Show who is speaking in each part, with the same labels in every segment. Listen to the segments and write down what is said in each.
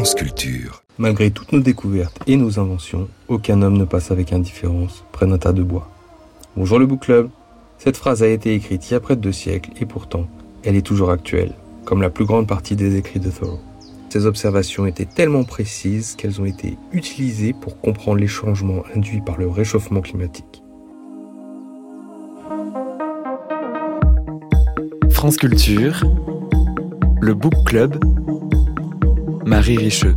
Speaker 1: France Culture.
Speaker 2: Malgré toutes nos découvertes et nos inventions, aucun homme ne passe avec indifférence près d'un tas de bois. Bonjour le Book Club. Cette phrase a été écrite il y a près de 2 siècles et pourtant, elle est toujours actuelle, comme la plus grande partie des écrits de Thoreau. Ces observations étaient tellement précises qu'elles ont été utilisées pour comprendre les changements induits par le réchauffement climatique.
Speaker 3: France Culture, le Book Club, Marie Richeux.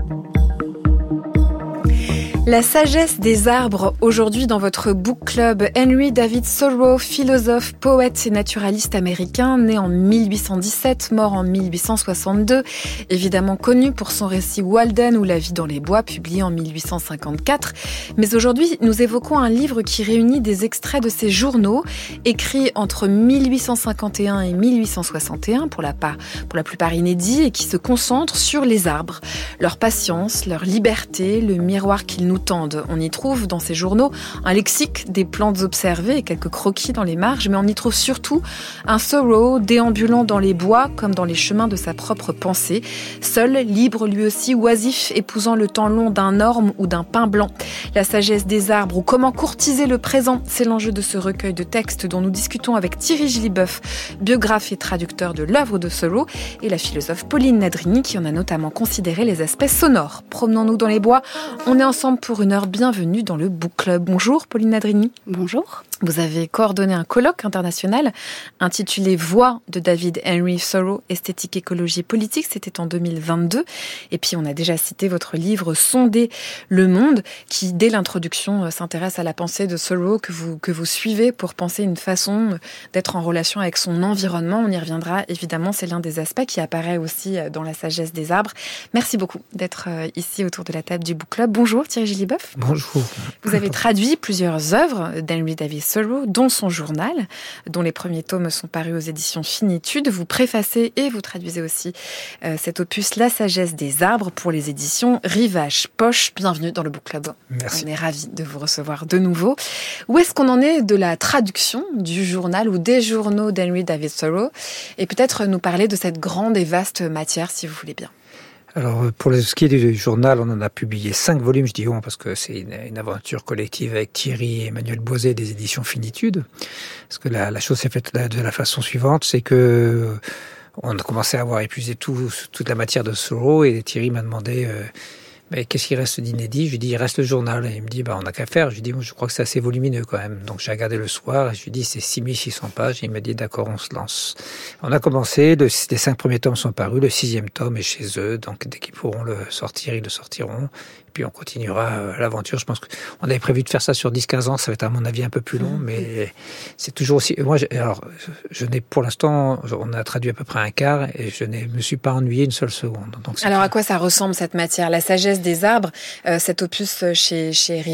Speaker 4: La sagesse des arbres, aujourd'hui dans votre book club, Henry David Thoreau, philosophe, poète et naturaliste américain, né en 1817, mort en 1862, évidemment connu pour son récit Walden ou La vie dans les bois, publié en 1854. Mais aujourd'hui, nous évoquons un livre qui réunit des extraits de ses journaux, écrits entre 1851 et 1861, pour la plupart inédits, et qui se concentrent sur les arbres, leur patience, leur liberté, le miroir qu'ils nous tendent. On y trouve dans ces journaux un lexique des plantes observées et quelques croquis dans les marges, mais on y trouve surtout un Thoreau déambulant dans les bois comme dans les chemins de sa propre pensée, seul, libre lui aussi, oisif, épousant le temps long d'un orme ou d'un pin blanc. La sagesse des arbres ou comment courtiser le présent, c'est l'enjeu de ce recueil de textes dont nous discutons avec Thierry Gilliboeuf, biographe et traducteur de l'œuvre de Thoreau, et la philosophe Pauline Nadrini qui en a notamment considéré les aspects sonores. Promenons-nous dans les bois, on est ensemble pour une heure. Bienvenue dans le Book Club. Bonjour Pauline Nadrini.
Speaker 5: Bonjour.
Speaker 4: Vous avez coordonné un colloque international intitulé Voix de David Henry Thoreau, esthétique, écologie et politique. C'était en 2022. Et puis on a déjà cité votre livre Sonder le monde, qui dès l'introduction s'intéresse à la pensée de Thoreau que vous suivez pour penser une façon d'être en relation avec son environnement. On y reviendra évidemment. C'est l'un des aspects qui apparaît aussi dans La sagesse des arbres. Merci beaucoup d'être ici autour de la table du Book Club. Bonjour Thierry Gilliboeuf.
Speaker 2: Bonjour.
Speaker 4: Vous avez traduit plusieurs œuvres d'Henry David Thoreau, dont son journal, dont les premiers tomes sont parus aux éditions Finitude. Vous préfacez et vous traduisez aussi cet opus La sagesse des arbres pour les éditions Rivage Poche. Bienvenue dans le Book Club.
Speaker 2: Merci.
Speaker 4: On est ravis de vous recevoir de nouveau. Où est-ce qu'on en est de la traduction du journal ou des journaux d'Henry David Thoreau? Et peut-être nous parler de cette grande et vaste matière, si vous voulez bien.
Speaker 6: Alors, pour ce qui est du journal, on en a publié 5 volumes, je dis on, parce que c'est une aventure collective avec Thierry et Emmanuel Boiset des éditions Finitude. Parce que la chose s'est faite de la façon suivante, c'est que on a commencé à avoir épuisé toute la matière de Thoreau, et Thierry m'a demandé mais qu'est-ce qui reste d'inédit? Je lui dis, il reste le journal. Et il me dit, on n'a qu'à faire. Je lui dis, moi, je crois que c'est assez volumineux quand même. Donc, j'ai regardé le soir et je lui dis, c'est 6600 pages. Et il m'a dit, d'accord, on se lance. On a commencé. Les 5 premiers tomes sont parus. Le 6e tome est chez eux. Donc, dès qu'ils pourront le sortir, ils le sortiront. Et puis, on continuera l'aventure. Je pense qu'on avait prévu de faire ça sur 10-15 ans. Ça va être, à mon avis, un peu plus long. Mais c'est toujours aussi... Moi, je n'ai, pour l'instant, on a traduit à peu près un quart et je ne me suis pas ennuyé une seule seconde. Donc,
Speaker 4: alors, à quoi ça ressemble, cette matière? La sagesse des arbres, cet opus chez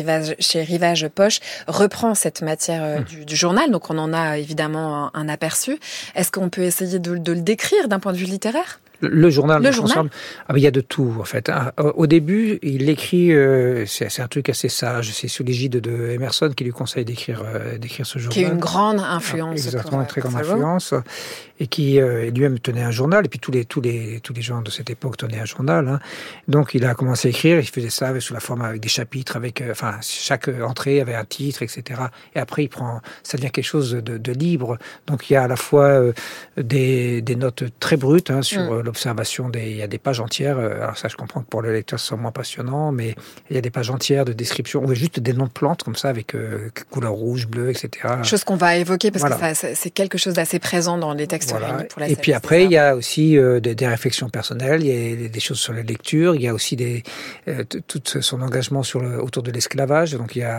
Speaker 4: Rivage Poche reprend cette matière du journal, donc on en a évidemment un aperçu. Est-ce qu'on peut essayer de le décrire d'un point de vue littéraire?
Speaker 6: Le journal. Il y a de tout, en fait. Au début, il écrit, c'est un truc assez sage, c'est sous l'égide de Emerson qui lui conseille d'écrire ce journal.
Speaker 4: Qui est une grande influence.
Speaker 6: Exactement, une très grande influence. Et qui lui-même tenait un journal, et puis tous les gens de cette époque tenaient un journal. Hein. Donc il a commencé à écrire, il faisait ça sous la forme avec des chapitres, avec chaque entrée avait un titre, etc. Et après ça devient quelque chose de libre. Donc il y a à la fois des notes très brutes sur l'observation, il y a des pages entières. Alors ça, je comprends que pour le lecteur, ce soit moins passionnant, mais il y a des pages entières de description, ou juste des noms de plantes comme ça, avec couleur rouge, bleue, etc.
Speaker 4: Chose qu'on va évoquer parce que c'est quelque chose d'assez présent dans les textes.
Speaker 6: Voilà. Et puis après, il y a aussi des réflexions personnelles, il y a des choses sur la lecture, il y a aussi tout son engagement autour de l'esclavage. Donc il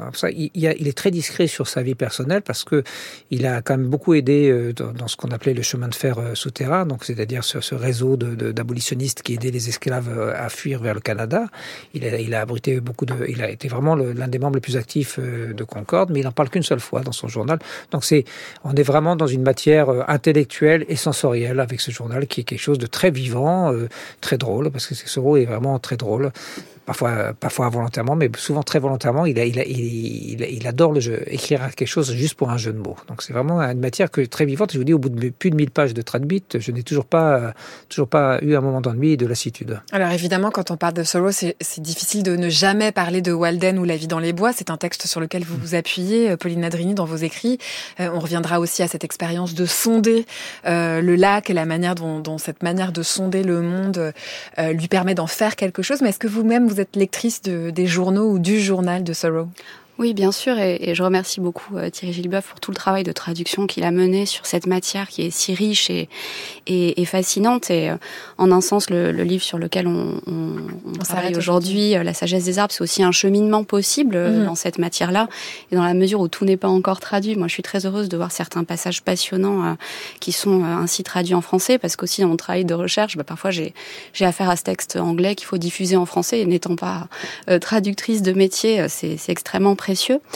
Speaker 6: est très discret sur sa vie personnelle parce que il a quand même beaucoup aidé dans ce qu'on appelait le chemin de fer souterrain, donc c'est-à-dire ce réseau d'abolitionnistes qui aidaient les esclaves à fuir vers le Canada. Il a abrité il a été vraiment l'un des membres les plus actifs de Concorde, mais il n'en parle qu'une seule fois dans son journal. Donc on est vraiment dans une matière intellectuelle et sensorielle avec ce journal qui est quelque chose de très vivant, très drôle, parce que Thoreau est vraiment très drôle. parfois involontairement, mais souvent très volontairement, il adore écrire quelque chose juste pour un jeu de mots. Donc c'est vraiment une matière très vivante. Je vous dis, au bout de plus de 1000 pages de Tradbit, je n'ai toujours pas eu un moment d'ennui et de lassitude.
Speaker 4: Alors évidemment, quand on parle de Thoreau, c'est difficile de ne jamais parler de Walden ou La vie dans les bois. C'est un texte sur lequel vous vous appuyez, Pauline Nadrini, dans vos écrits. On reviendra aussi à cette expérience de sonder le lac et la manière dont cette manière de sonder le monde lui permet d'en faire quelque chose. Mais est-ce que vous-même, vous êtes lectrice des journaux ou du journal de Thoreau ?
Speaker 1: Oui, bien sûr, et je remercie beaucoup Thierry Gilliboeuf pour tout le travail de traduction qu'il a mené sur cette matière qui est si riche et fascinante. Et en un sens, le livre sur lequel on travaille aujourd'hui, La sagesse des arbres, c'est aussi un cheminement possible dans cette matière-là. Et dans la mesure où tout n'est pas encore traduit, moi je suis très heureuse de voir certains passages passionnants qui sont ainsi traduits en français, parce qu'aussi dans mon travail de recherche, parfois j'ai affaire à ce texte anglais qu'il faut diffuser en français, et n'étant pas traductrice de métier, c'est extrêmement précieux.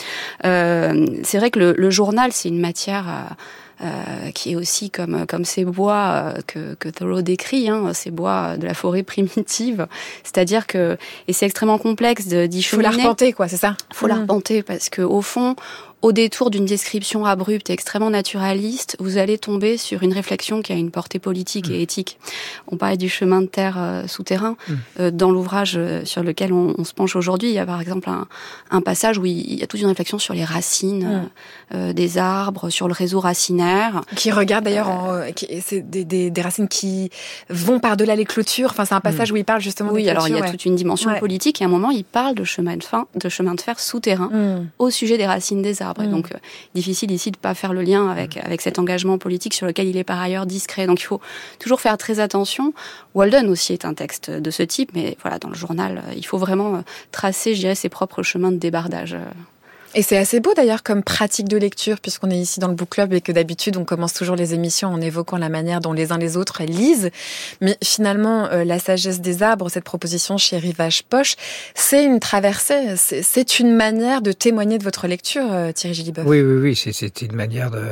Speaker 1: C'est vrai que le journal, c'est une matière qui est aussi comme ces bois que Thoreau décrit, ces bois de la forêt primitive. C'est-à-dire que, et c'est extrêmement complexe d'y cheminer.
Speaker 4: Faut l'arpenter, quoi, c'est ça ?
Speaker 1: Faut l'arpenter, parce que au fond, au détour d'une description abrupte et extrêmement naturaliste, vous allez tomber sur une réflexion qui a une portée politique et éthique. On parlait du chemin de terre souterrain. Dans l'ouvrage sur lequel on se penche aujourd'hui, il y a par exemple un passage où il y a toute une réflexion sur les racines des arbres, sur le réseau racinaire.
Speaker 4: Qui regarde d'ailleurs, c'est des racines qui vont par-delà les clôtures. Enfin, c'est un passage où il parle justement des clôtures.
Speaker 1: Oui, alors il y a toute une dimension politique, et à un moment, il parle de chemin de fer souterrain au sujet des racines des arbres. Et donc, difficile ici de ne pas faire le lien avec cet engagement politique sur lequel il est par ailleurs discret. Donc, il faut toujours faire très attention. Walden aussi est un texte de ce type, mais voilà, dans le journal, il faut vraiment tracer, je dirais, ses propres chemins de débardage.
Speaker 4: Et c'est assez beau d'ailleurs comme pratique de lecture, puisqu'on est ici dans le Book Club et que d'habitude on commence toujours les émissions en évoquant la manière dont les uns les autres lisent. Mais finalement, La sagesse des arbres, cette proposition chez Rivage Poche, c'est une traversée, c'est une manière de témoigner de votre lecture, Thierry Gilliboeuf.
Speaker 6: Oui, c'était une manière de...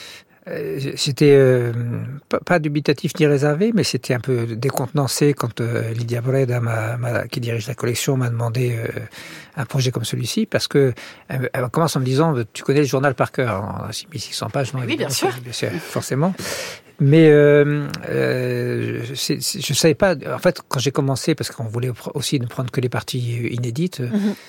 Speaker 6: C'était pas dubitatif ni réservé, mais c'était un peu décontenancé quand Lydia Breda, qui dirige la collection, m'a demandé un projet comme celui-ci, parce que elle commence en me disant « Tu connais le journal par cœur, en 6600 pages ?» Non,
Speaker 4: oui, bien sûr,
Speaker 6: forcément. Mais je savais pas. En fait, quand j'ai commencé, parce qu'on voulait aussi ne prendre que les parties inédites,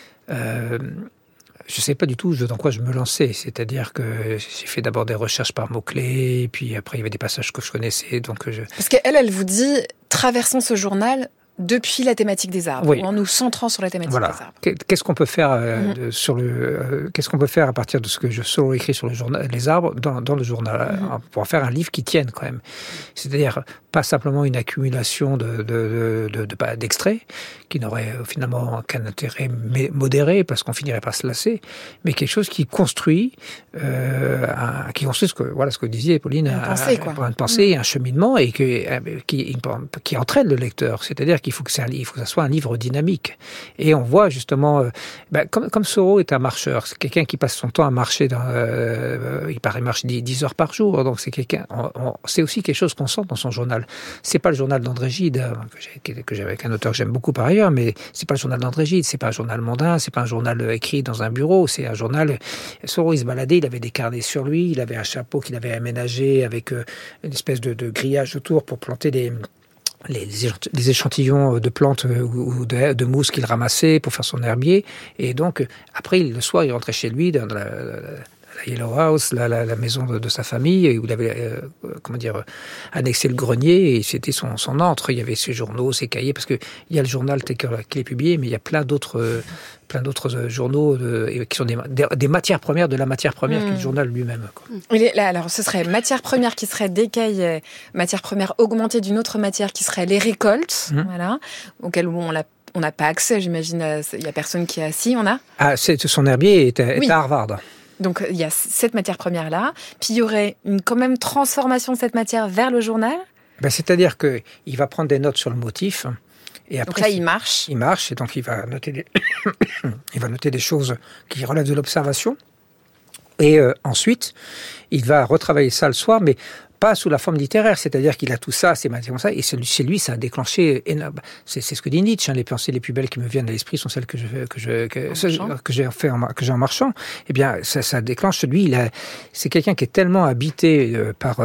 Speaker 6: je ne savais pas du tout dans quoi je me lançais. C'est-à-dire que j'ai fait d'abord des recherches par mots-clés, et puis après il y avait des passages que je connaissais.
Speaker 4: Parce qu'elle vous dit « Traversons ce journal ». Depuis la thématique des arbres, ou en nous centrant sur la thématique des arbres.
Speaker 6: Qu'est-ce qu'on peut faire qu'est-ce qu'on peut faire à partir de ce que Thoreau écrit sur le journal, les arbres dans le journal, pour en faire un livre qui tienne quand même. C'est-à-dire pas simplement une accumulation d'extraits qui n'aurait finalement qu'un intérêt modéré parce qu'on finirait par se lasser, mais quelque chose qui construit, ce que disait Pauline, une pensée, un cheminement, et qui entraîne le lecteur. C'est-à-dire qu'il faut que ça soit un livre dynamique. Et on voit justement, comme Thoreau est un marcheur, c'est quelqu'un qui passe son temps à marcher, il marche 10 heures par jour, donc c'est quelqu'un, c'est aussi quelque chose qu'on sent dans son journal. C'est pas le journal d'André Gide, que j'ai avec un auteur que j'aime beaucoup par ailleurs, mais c'est pas le journal d'André Gide, c'est pas un journal mondain, c'est pas un journal écrit dans un bureau, c'est un journal. Thoreau, il se baladait, il avait des carnets sur lui, il avait un chapeau qu'il avait aménagé avec une espèce de grillage autour pour planter les échantillons de plantes ou de mousse qu'il ramassait pour faire son herbier. Et donc, après, le soir, il rentrait chez lui dans la Yellow House, la maison de sa famille, où il avait annexé le grenier, et c'était son antre. Il y avait ses journaux, ses cahiers, parce qu'il y a le journal tel qu'il est publié, mais il y a plein d'autres journaux qui sont des matières premières de la matière première qu'est le journal lui-même.
Speaker 4: Alors, ce serait matière première qui serait d'écailles, matière première augmentée d'une autre matière qui serait les récoltes, auxquelles on n'a pas accès, j'imagine. Il n'y a personne qui a... Si, on a
Speaker 6: son herbier est à Harvard.
Speaker 4: Donc, il y a cette matière première-là. Puis, il y aurait quand même transformation de cette matière vers le journal.
Speaker 6: C'est-à-dire qu'il va prendre des notes sur le motif. Et après,
Speaker 4: donc là, il marche.
Speaker 6: Il marche, et donc il va noter des choses qui relèvent de l'observation. Et ensuite, il va retravailler ça le soir, mais pas sous la forme littéraire, c'est-à-dire qu'il a tout ça, c'est comme ça, et chez lui, ça a déclenché énorme. C'est ce que dit Nietzsche, hein, les pensées les plus belles qui me viennent à l'esprit sont celles que j'ai en marchant. Eh bien, ça déclenche. Lui, c'est quelqu'un qui est tellement habité par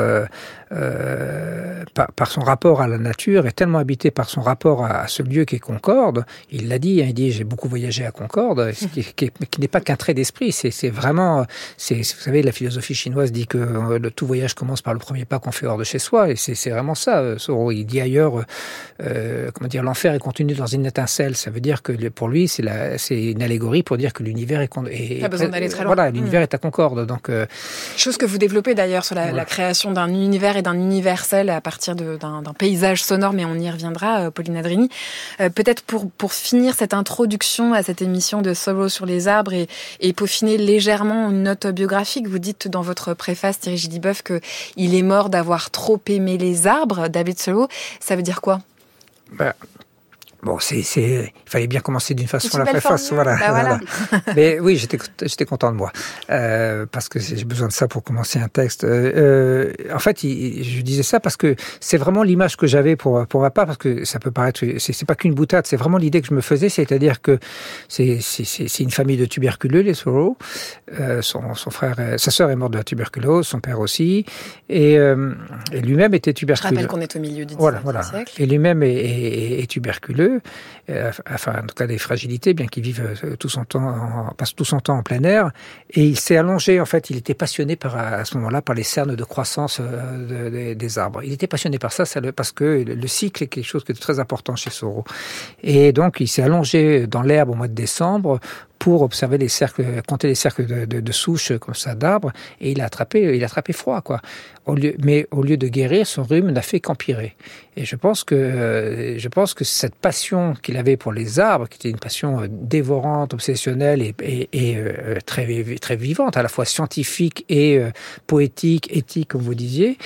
Speaker 6: son rapport à la nature, est tellement habité par son rapport à ce lieu qui est Concorde. Il l'a dit, hein, il dit j'ai beaucoup voyagé à Concorde, qui n'est pas qu'un trait d'esprit. C'est vraiment, vous savez, la philosophie chinoise dit que tout voyage commence par le premier pas qu'on fait hors de chez soi, et c'est vraiment ça. Thoreau, il dit ailleurs, l'enfer est contenu dans une étincelle. Ça veut dire que pour lui, c'est une allégorie pour dire que l'univers est
Speaker 4: pas besoin d'aller très loin.
Speaker 6: Voilà, l'univers est à Concorde. Donc,
Speaker 4: chose que vous développez d'ailleurs sur la création d'un univers et d'un universel à partir d'un paysage sonore, mais on y reviendra, Pauline Adreny. Peut-être pour finir cette introduction à cette émission de Thoreau sur les arbres et peaufiner légèrement une note biographique, vous dites dans votre préface, Thierry Gilliboeuf, qu'il est mort d'avoir trop aimé les arbres, David Thoreau. Ça veut dire quoi ?
Speaker 6: Bon, il fallait bien commencer d'une façon à la préface, voilà.
Speaker 4: Voilà.
Speaker 6: Mais oui, j'étais content de moi, parce que j'ai besoin de ça pour commencer un texte. En fait, je disais ça parce que c'est vraiment l'image que j'avais pour ma part, parce que ça peut paraître, c'est pas qu'une boutade, c'est vraiment l'idée que je me faisais, c'est-à-dire que c'est une famille de tuberculeux, les Thoreau. Son frère, sa sœur est morte de la tuberculose, son père aussi, et lui-même était tuberculeux.
Speaker 4: Je rappelle qu'on est au milieu du XIXe siècle.
Speaker 6: Et lui-même est tuberculeux. En tout cas des fragilités, bien qu'il vive passe tout son temps en plein air, et il s'est allongé. En fait, il était passionné à ce moment-là par les cernes de croissance des arbres. Il était passionné par ça, parce que le cycle est quelque chose de très important chez Thoreau. Et donc, il s'est allongé dans l'herbe au mois de décembre pour observer compter les cercles de souches comme ça d'arbres, et il a attrapé froid, quoi. Mais au lieu de guérir, son rhume n'a fait qu'empirer. Et je pense que cette passion qu'il avait pour les arbres, qui était une passion dévorante, obsessionnelle et très très vivante, à la fois scientifique et poétique, éthique, comme vous disiez,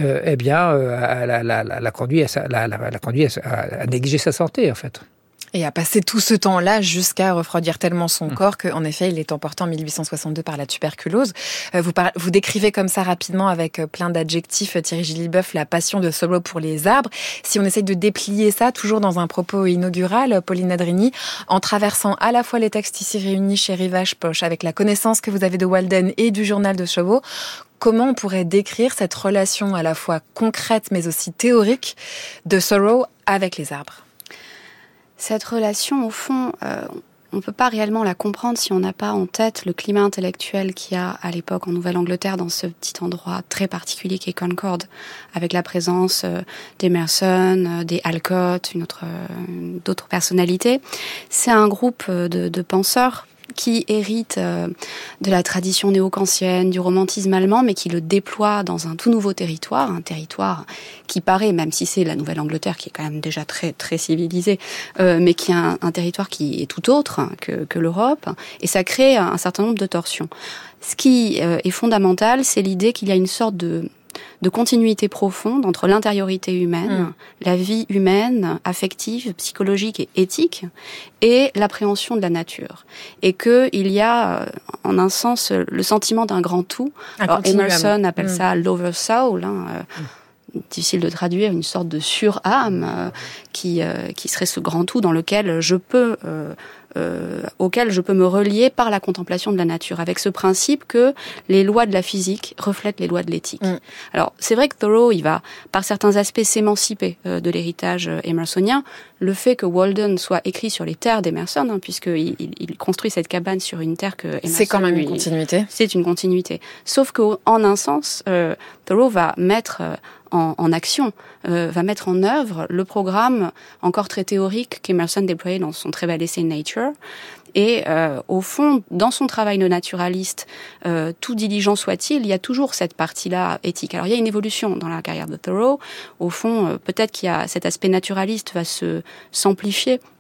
Speaker 6: l'a conduit à négliger sa santé, en fait.
Speaker 4: Et à passer tout ce temps-là jusqu'à refroidir tellement son corps qu'en effet, il est emporté en 1862 par la tuberculose. Vous décrivez comme ça rapidement, avec plein d'adjectifs, Thierry Gilliboeuf, la passion de Thoreau pour les arbres. Si on essaye de déplier ça, toujours dans un propos inaugural, Pauline Adreny, en traversant à la fois les textes ici réunis chez Rivage Poche, avec la connaissance que vous avez de Walden et du journal de Thoreau, comment on pourrait décrire cette relation à la fois concrète mais aussi théorique de Thoreau avec les arbres ?
Speaker 1: Cette relation, au fond, on ne peut pas réellement la comprendre si on n'a pas en tête le climat intellectuel qu'il y a à l'époque en Nouvelle-Angleterre, dans ce petit endroit très particulier qui est Concord, avec la présence d'Emerson, des Alcott, d'autres personnalités. C'est un groupe de penseurs qui hérite de la tradition néo-kantienne, du romantisme allemand, mais qui le déploie dans un tout nouveau territoire, un territoire qui paraît, même si c'est la Nouvelle-Angleterre, qui est quand même déjà très très civilisée, mais qui est un territoire qui est tout autre que l'Europe, et ça crée un certain nombre de torsions. Ce qui est fondamental, c'est l'idée qu'il y a une sorte de continuité profonde entre l'intériorité humaine, la vie humaine, affective, psychologique et éthique, et l'appréhension de la nature. Et qu'il y a, en un sens, le sentiment d'un grand tout. Alors, Emerson appelle ça l'over soul, difficile de traduire, une sorte de sur-âme qui serait ce grand tout dans lequel auquel je peux me relier par la contemplation de la nature, avec ce principe que les lois de la physique reflètent les lois de l'éthique. Alors, c'est vrai que Thoreau, il va, par certains aspects, s'émanciper de l'héritage émersonien. Le fait que Walden soit écrit sur les terres d'Emerson, puisqu'il construit cette cabane sur une terre que Emerson...
Speaker 4: C'est quand même une continuité.
Speaker 1: C'est une continuité. Sauf qu'en un sens, Thoreau va mettre en action, va mettre en œuvre le programme encore très théorique qu'Emerson déployait dans son très bel essai Nature. Et au fond, dans son travail de naturaliste, tout diligent soit-il, il y a toujours cette partie-là éthique. Alors il y a une évolution dans la carrière de Thoreau. Au fond, peut-être qu'il y a cet aspect naturaliste va s'amplifier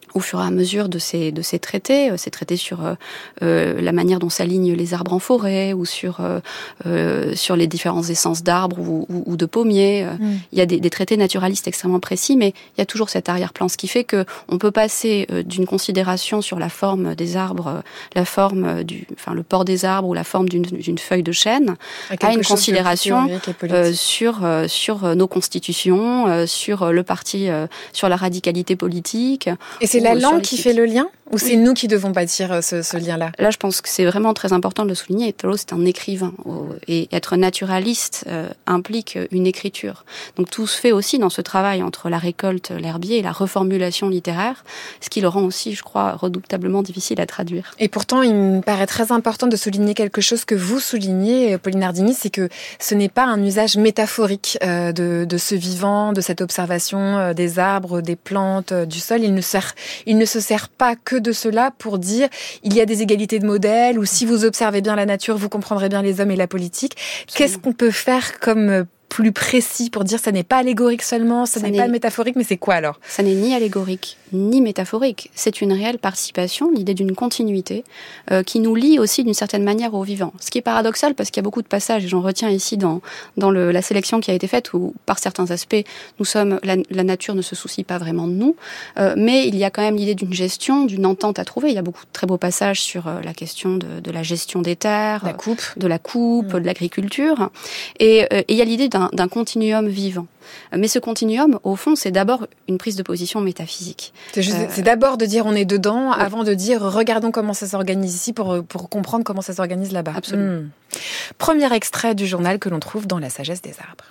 Speaker 1: au fur et à mesure de ces traités sur la manière dont s'alignent les arbres en forêt ou sur les différentes essences d'arbres ou de pommiers. Il y a des traités naturalistes extrêmement précis, mais il y a toujours cet arrière-plan, ce qui fait que on peut passer d'une considération sur la forme des arbres, la forme le port des arbres ou la forme d'une feuille de chêne, à une considération sur nos constitutions, sur le parti, sur la radicalité politique.
Speaker 4: Et c'est la langue qui fait le lien, ou c'est nous qui devons bâtir ce lien-là?
Speaker 1: Là, je pense que c'est vraiment très important de le souligner. Thoreau, c'est un écrivain. Et être naturaliste implique une écriture. Donc tout se fait aussi dans ce travail entre la récolte, l'herbier et la reformulation littéraire, ce qui le rend aussi, je crois, redoutablement difficile à traduire.
Speaker 4: Et pourtant, il me paraît très important de souligner quelque chose que vous soulignez, Pauline Nardini, c'est que ce n'est pas un usage métaphorique de ce vivant, de cette observation des arbres, des plantes, du sol. Il ne se sert pas que de cela pour dire il y a des égalités de modèles, ou si vous observez bien la nature, vous comprendrez bien les hommes et la politique. Absolument. Qu'est-ce qu'on peut faire comme plus précis pour dire ça n'est pas allégorique seulement, ça n'est pas métaphorique, mais c'est quoi alors?
Speaker 1: Ça n'est ni allégorique, ni métaphorique. C'est une réelle participation, l'idée d'une continuité qui nous lie aussi d'une certaine manière au vivant. Ce qui est paradoxal parce qu'il y a beaucoup de passages, et j'en retiens ici dans la sélection qui a été faite, où par certains aspects, la nature ne se soucie pas vraiment de nous, mais il y a quand même l'idée d'une gestion, d'une entente à trouver. Il y a beaucoup de très beaux passages sur la question de la gestion des terres, de la coupe, de l'agriculture, et il y a l'idée d'un continuum vivant. Mais ce continuum, au fond, c'est d'abord une prise de position métaphysique.
Speaker 4: C'est d'abord de dire on est dedans, avant de dire regardons comment ça s'organise ici pour comprendre comment ça s'organise là-bas.
Speaker 1: Absolument.
Speaker 4: Premier extrait du journal que l'on trouve dans La sagesse des arbres.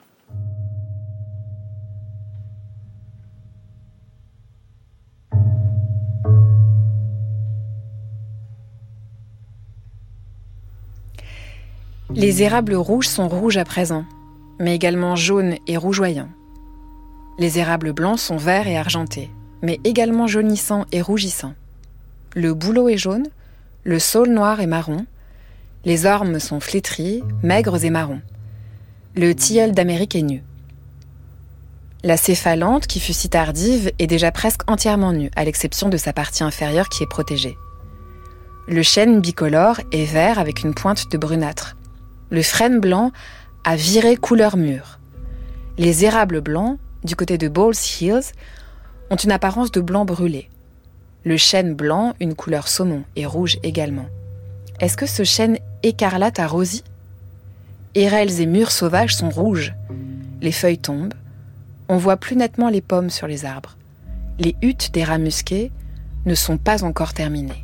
Speaker 4: Les érables rouges sont rouges à présent, mais également jaunes et rougeoyants. Les érables blancs sont verts et argentés, mais également jaunissants et rougissants. Le bouleau est jaune, le saule noir et marron. Les ormes sont flétris, maigres et marrons. Le tilleul d'Amérique est nu. La céphalanthe, qui fut si tardive, est déjà presque entièrement nue, à l'exception de sa partie inférieure qui est protégée. Le chêne bicolore est vert avec une pointe de brunâtre. Le frêne blanc a viré couleur mûre. Les érables blancs, du côté de Ball's Hills, ont une apparence de blanc brûlé. Le chêne blanc, une couleur saumon, et rouge également. Est-ce que ce chêne écarlate a rosi? Hérelles et mûres sauvages sont rouges. Les feuilles tombent. On voit plus nettement les pommes sur les arbres. Les huttes des rats musqués ne sont pas encore terminées.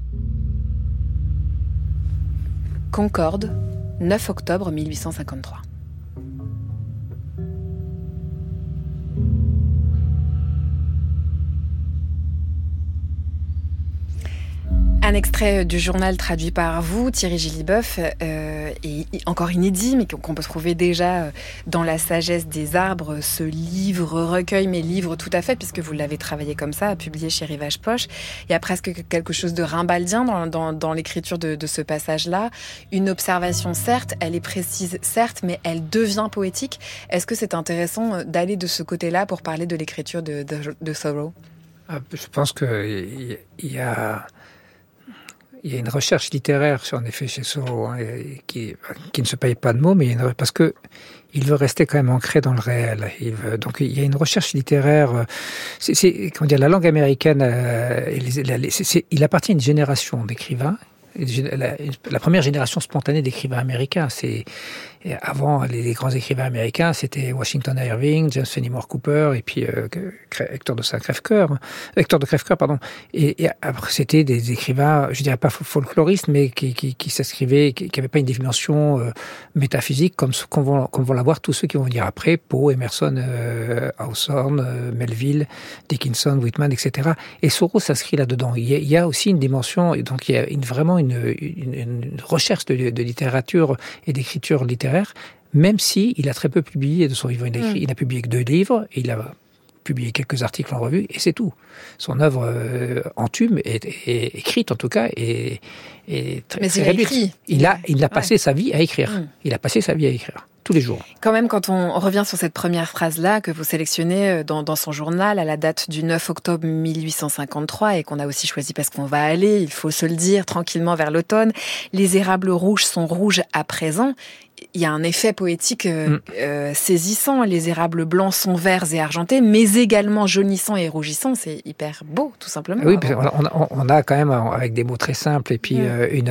Speaker 4: Concorde, 9 octobre 1853. Un extrait du journal traduit par vous, Thierry Gilliboeuf, et encore inédit, mais qu'on peut trouver déjà dans La sagesse des arbres, ce livre-recueil, mais livre tout à fait, puisque vous l'avez travaillé comme ça, publié chez Rivage Poche. Il y a presque quelque chose de rimbaldien dans l'écriture de ce passage-là. Une observation, certes, elle est précise, certes, mais elle devient poétique. Est-ce que c'est intéressant d'aller de ce côté-là pour parler de l'écriture de Thoreau?
Speaker 6: Je pense qu'il y a une recherche littéraire, en effet, chez Thoreau, qui ne se paye pas de mots, mais parce que il veut rester quand même ancré dans le réel. Donc il y a une recherche littéraire. Comment dire, la langue américaine. Il appartient à une génération d'écrivains. La première génération spontanée d'écrivains américains, avant les grands écrivains américains, c'était Washington Irving, James Fenimore Cooper, et puis Hector de Crèvecoeur, pardon. Et après, c'était des écrivains, je dirais pas folkloristes, mais qui s'écrivaient, qui n'avaient pas une dimension métaphysique comme vont l'avoir tous ceux qui vont venir après, Poe, Emerson, Hawthorne, Melville, Dickinson, Whitman, etc. Et Thoreau s'inscrit là-dedans. Il y a aussi une dimension, donc il y a vraiment une recherche de littérature et d'écriture littéraire, même si il a très peu publié de son vivant. Il a publié que 2 livres, et il a publié quelques articles en revue, et c'est tout. Son œuvre entume est écrite, en tout cas, et très réduite. Il a passé sa vie à écrire. Il a passé sa vie à écrire. tous les jours.
Speaker 4: Quand même, quand on revient sur cette première phrase-là que vous sélectionnez dans son journal à la date du 9 octobre 1853 et qu'on a aussi choisi parce qu'on va aller, il faut se le dire, tranquillement vers l'automne, les érables rouges sont rouges à présent. Il y a un effet poétique saisissant. Les érables blancs sont verts et argentés, mais également jaunissants et rougissants. C'est hyper beau, tout simplement.
Speaker 6: Oui, on a quand même, avec des mots très simples et puis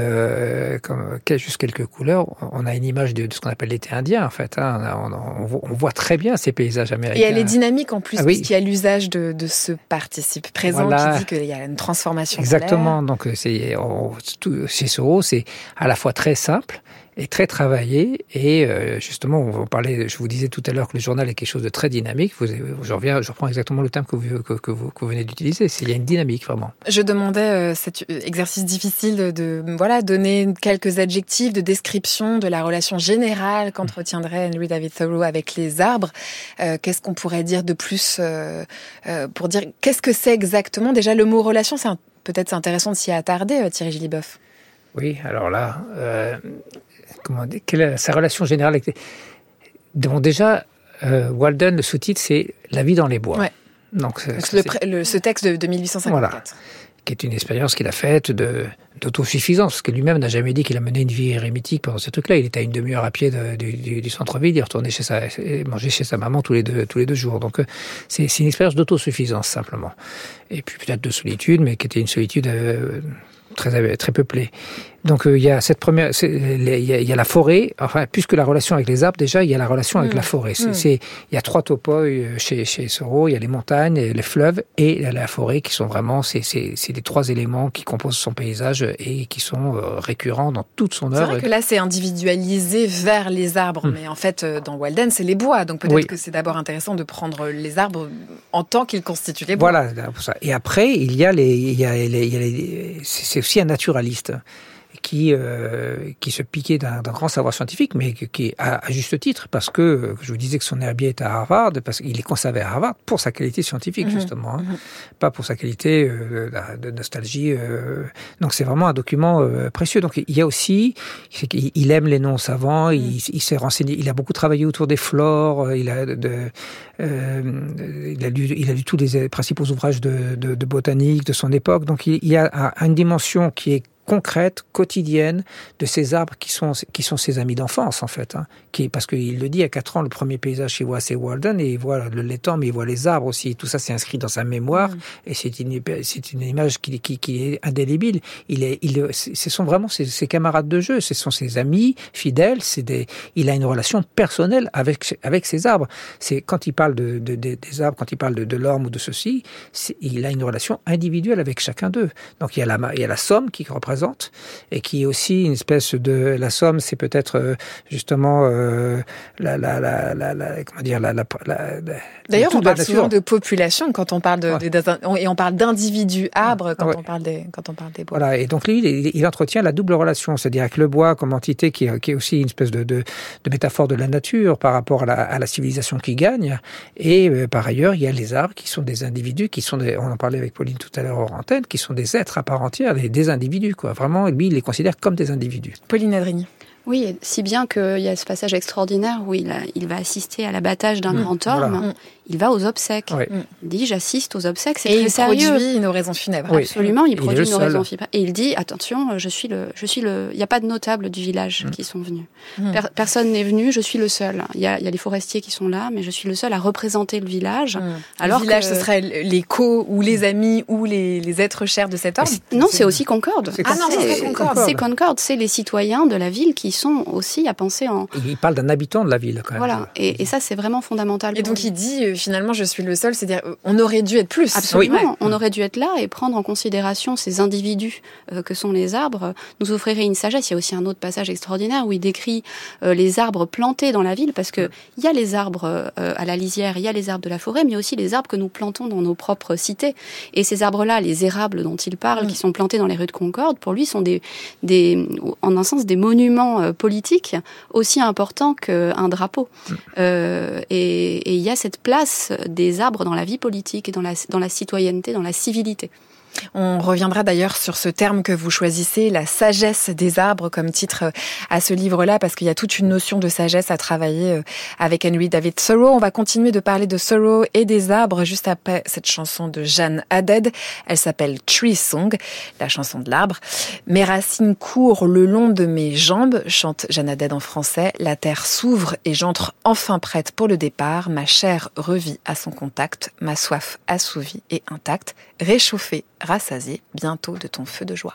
Speaker 6: juste quelques couleurs, on a une image de ce qu'on appelle l'été indien, en fait. On voit très bien ces paysages américains.
Speaker 4: Et elle est dynamique en plus, puisqu'il y a l'usage de ce participe présent qui dit qu'il y a une transformation.
Speaker 6: Exactement. Donc, chez Thoreau, c'est à la fois très simple et très travaillé, et justement, je vous disais tout à l'heure que le journal est quelque chose de très dynamique. Je reprends exactement le terme que vous venez d'utiliser. Il y a une dynamique, vraiment.
Speaker 4: Je demandais cet exercice difficile de donner quelques adjectifs de description de la relation générale qu'entretiendrait Henry David Thoreau avec les arbres. Qu'est-ce qu'on pourrait dire de plus pour dire qu'est-ce que c'est exactement? Déjà, le mot relation, peut-être c'est intéressant de s'y attarder, Thierry Gilliboeuf.
Speaker 6: Oui, alors là, quelle est sa relation générale avec déjà, Walden, le sous-titre, c'est « La vie dans les bois ».
Speaker 4: Ouais. Donc ce texte de 1854. Voilà,
Speaker 6: qui est une expérience qu'il a faite d'autosuffisance, parce que lui-même n'a jamais dit qu'il a mené une vie érémitique pendant ce truc-là. Il était à une demi-heure à pied du centre-ville, il retournait manger chez sa maman tous les deux jours. Donc c'est une expérience d'autosuffisance, simplement. Et puis peut-être de solitude, mais qui était une solitude très peuplée. Donc il y a il y a la forêt, enfin plus que la relation avec les arbres, déjà il y a la relation avec la forêt. Il y a trois topos chez Thoreau, il y a les montagnes, les fleuves et la forêt qui sont vraiment c'est les trois éléments qui composent son paysage et qui sont récurrents dans toute son œuvre.
Speaker 4: C'est vrai que là c'est individualisé vers les arbres, mais en fait dans Walden c'est les bois, donc peut-être que c'est d'abord intéressant de prendre les arbres en tant qu'ils constituent les bois.
Speaker 6: Voilà, pour ça. Et après il y a c'est aussi un naturaliste qui se piquait d'un grand savoir scientifique, mais qui à juste titre, parce que je vous disais que son herbier est à Harvard, parce qu'il est conservé à Harvard pour sa qualité scientifique, justement, pas pour sa qualité de nostalgie. Donc c'est vraiment un document précieux. Donc il y a aussi, il aime les noms savants, il s'est renseigné, il a beaucoup travaillé autour des flores, il a lu tous les principaux ouvrages de botanique de son époque. Donc il y a une dimension qui est concrète, quotidienne, de ces arbres qui sont ses amis d'enfance, en fait. Parce qu'il le dit, à 4 ans, le premier paysage qu'il voit, c'est Walden, et il voit l'étang, mais il voit les arbres aussi. Tout ça, c'est inscrit dans sa mémoire, et c'est une image qui est indélébile. Ce sont vraiment ses camarades de jeu, ce sont ses amis fidèles, il a une relation personnelle avec ses arbres. C'est, quand il parle des arbres, quand il parle de l'orme ou de ceci, il a une relation individuelle avec chacun d'eux. Donc il y a la somme qui représente, et qui est aussi une espèce de... La somme, c'est peut-être justement
Speaker 4: D'ailleurs, on parle souvent de population quand on parle et on parle d'individus arbres quand on parle des bois.
Speaker 6: Voilà, et donc lui, il entretient la double relation, c'est-à-dire avec le bois comme entité qui est aussi une espèce de métaphore de la nature par rapport à la civilisation qui gagne, et par ailleurs, il y a les arbres qui sont des individus, on en parlait avec Pauline tout à l'heure hors antenne, qui sont des êtres à part entière, des individus, quoi. Vraiment, lui, il les considère comme des individus.
Speaker 4: Pauline Adrigny.
Speaker 1: Oui, si bien qu'il y a ce passage extraordinaire où il va assister à l'abattage d'un grand orme. Voilà. Il va aux obsèques. Oui. Il dit, j'assiste aux obsèques, c'est très sérieux.
Speaker 4: Et il produit une oraison funèbre.
Speaker 1: Oui. Absolument, il produit une oraison funèbre. Et il dit, attention, il n'y a pas de notables du village qui sont venus. Personne n'est venu, je suis le seul. Il y a les forestiers qui sont là, mais je suis le seul à représenter le village.
Speaker 4: Alors le village, ce serait les co ou les amis ou les êtres chers de cet orme.
Speaker 1: Non, c'est aussi Concorde.
Speaker 4: C'est Concorde.
Speaker 1: C'est Concorde, c'est les citoyens de la ville qui sont aussi à penser en...
Speaker 6: Il parle d'un habitant de la ville, quand même.
Speaker 1: Voilà, et ça, c'est vraiment fondamental.
Speaker 4: Et donc, il dit, finalement, je suis le seul, c'est-à-dire, on aurait dû être plus.
Speaker 1: Absolument, on aurait dû être là et prendre en considération ces individus que sont les arbres, nous offrirait une sagesse. Il y a aussi un autre passage extraordinaire où il décrit les arbres plantés dans la ville, parce que il y a les arbres à la lisière, il y a les arbres de la forêt, mais il y a aussi les arbres que nous plantons dans nos propres cités. Et ces arbres-là, les érables dont il parle, qui sont plantés dans les rues de Concorde, pour lui, sont en un sens, des monuments politiques aussi importants qu'un drapeau. Et il y a cette place des arbres dans la vie politique et dans la citoyenneté, dans la civilité.
Speaker 4: On reviendra d'ailleurs sur ce terme que vous choisissez, la sagesse des arbres, comme titre à ce livre-là, parce qu'il y a toute une notion de sagesse à travailler avec Henry David Thoreau. On va continuer de parler de Thoreau et des arbres juste après cette chanson de Jeanne Haddad. Elle s'appelle Tree Song, la chanson de l'arbre. Mes racines courent le long de mes jambes, chante Jeanne Haddad en français. La terre s'ouvre et j'entre enfin prête pour le départ. Ma chair revit à son contact, ma soif assouvie et intacte, réchauffée, rassasiée, bientôt de ton feu de joie.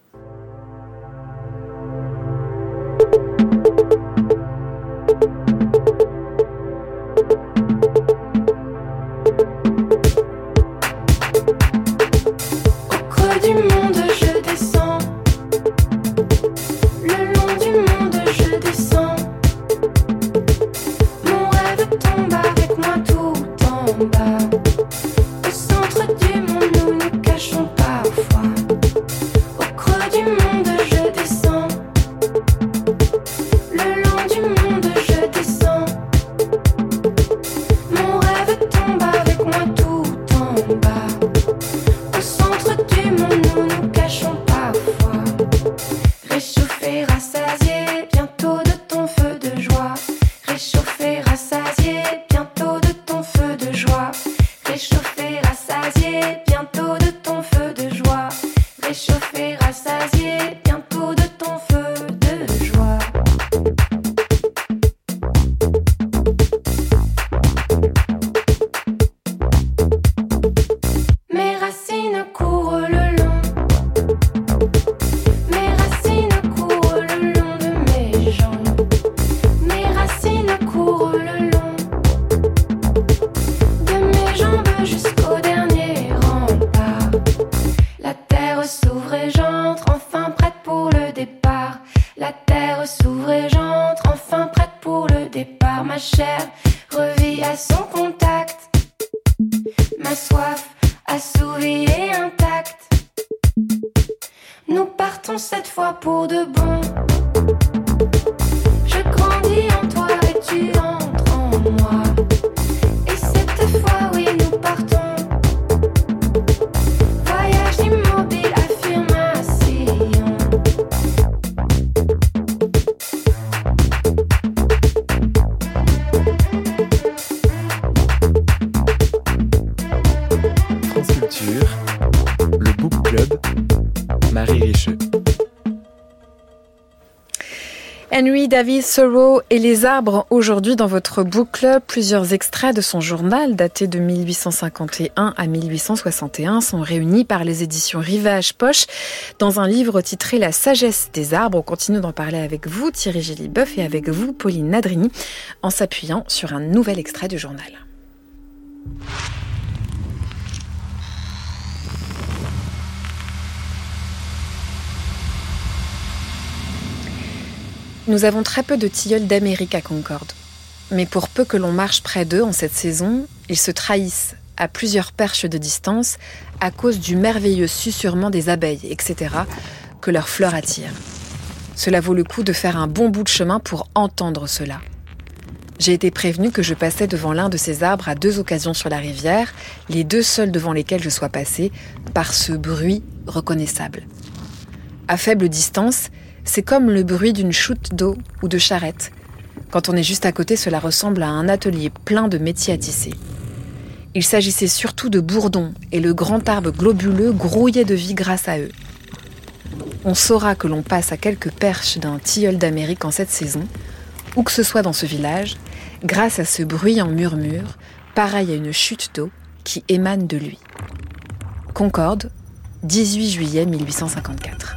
Speaker 4: Henry David Thoreau et les arbres, aujourd'hui dans votre book club. Plusieurs extraits de son journal, daté de 1851 à 1861, sont réunis par les éditions Rivage Poche dans un livre titré La sagesse des arbres. On continue d'en parler avec vous, Thierry Géliboeuf, et avec vous, Pauline Nadrini, en s'appuyant sur un nouvel extrait du journal. Nous avons très peu de tilleuls d'Amérique à Concorde. Mais pour peu que l'on marche près d'eux en cette saison, ils se trahissent à plusieurs perches de distance à cause du merveilleux susurrement des abeilles, etc., que leurs fleurs attirent. Cela vaut le coup de faire un bon bout de chemin pour entendre cela. J'ai été prévenue que je passais devant l'un de ces arbres à 2 occasions sur la rivière, les 2 seuls devant lesquels je sois passée, par ce bruit reconnaissable. À faible distance, c'est comme le bruit d'une chute d'eau ou de charrette. Quand on est juste à côté, cela ressemble à un atelier plein de métiers à tisser. Il s'agissait surtout de bourdons et le grand arbre globuleux grouillait de vie grâce à eux. On saura que l'on passe à quelques perches d'un tilleul d'Amérique en cette saison, où que ce soit dans ce village, grâce à ce bruit en murmure, pareil à une chute d'eau qui émane de lui. Concorde, 18 juillet 1854.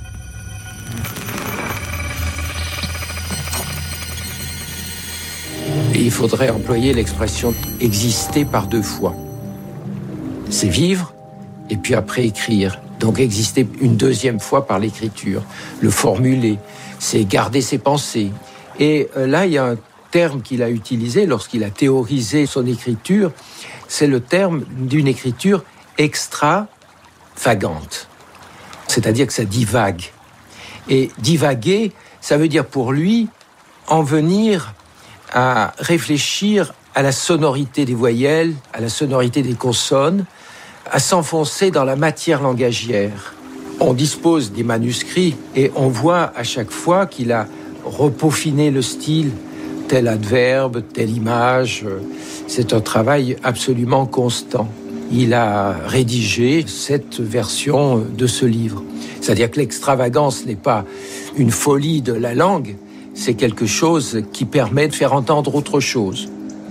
Speaker 5: Et il faudrait employer l'expression « exister par 2 fois ». C'est vivre, et puis après écrire. Donc exister une 2e fois par l'écriture. Le formuler, c'est garder ses pensées. Et là, il y a un terme qu'il a utilisé lorsqu'il a théorisé son écriture, c'est le terme d'une écriture extravagante. C'est-à-dire que ça divague. Et divaguer, ça veut dire pour lui en venir à réfléchir à la sonorité des voyelles, à la sonorité des consonnes, à s'enfoncer dans la matière langagière. On dispose des manuscrits et on voit à chaque fois qu'il a repaufiné le style, tel adverbe, telle image. C'est un travail absolument constant. Il a rédigé cette version de ce livre. C'est-à-dire que l'extravagance n'est pas une folie de la langue, c'est quelque chose qui permet de faire entendre autre chose.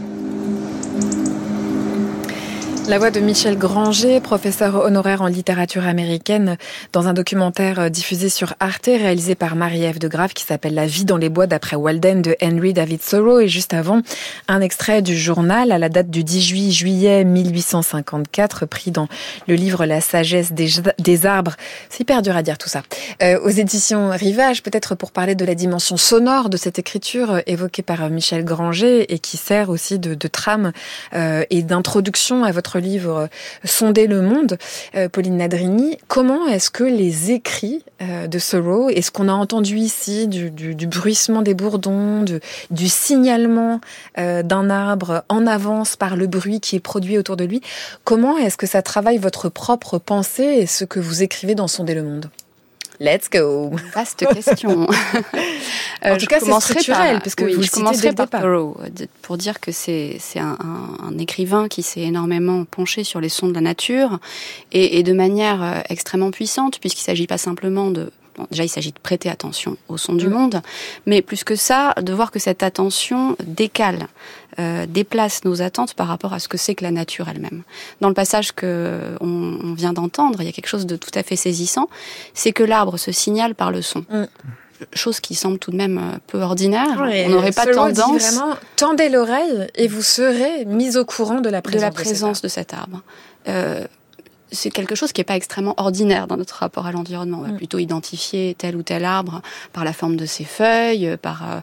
Speaker 4: La voix de Michel Granger, professeur honoraire en littérature américaine, dans un documentaire diffusé sur Arte, réalisé par Marie-Ève de Graaf, qui s'appelle La vie dans les bois d'après Walden de Henry David Thoreau. Et juste avant, un extrait du journal à la date du 18 juillet 1854, pris dans le livre La sagesse des arbres. C'est hyper dur à dire tout ça. Aux éditions Rivage, peut-être pour parler de la dimension sonore de cette écriture évoquée par Michel Granger et qui sert aussi de trame et d'introduction à votre livre Sonder le monde, Pauline Nadrini. Comment est-ce que les écrits de Thoreau, et ce qu'on a entendu ici, du bruissement des bourdons, du signalement d'un arbre en avance par le bruit qui est produit autour de lui, comment est-ce que ça travaille votre propre pensée et ce que vous écrivez dans Sonder le monde ? Let's go.
Speaker 1: Vaste question.
Speaker 4: En tout cas, c'est structurel, parce que vous
Speaker 1: je commencerai par
Speaker 4: départ.
Speaker 1: Thoreau, pour dire que c'est un écrivain qui s'est énormément penché sur les sons de la nature et de manière extrêmement puissante, puisqu'il ne s'agit pas simplement de... Bon, déjà, il s'agit de prêter attention aux sons du monde, mais plus que ça, de voir que cette attention décale, déplace nos attentes par rapport à ce que c'est que la nature elle-même. Dans le passage que on vient d'entendre, il y a quelque chose de tout à fait saisissant, c'est que l'arbre se signale par le son. Chose qui semble tout de même peu ordinaire. On n'aurait pas tendance...
Speaker 4: Dit vraiment, tendez l'oreille et vous serez mis au courant de la présence
Speaker 1: de cet arbre. C'est quelque chose qui n'est pas extrêmement ordinaire dans notre rapport à l'environnement. On va plutôt identifier tel ou tel arbre par la forme de ses feuilles, par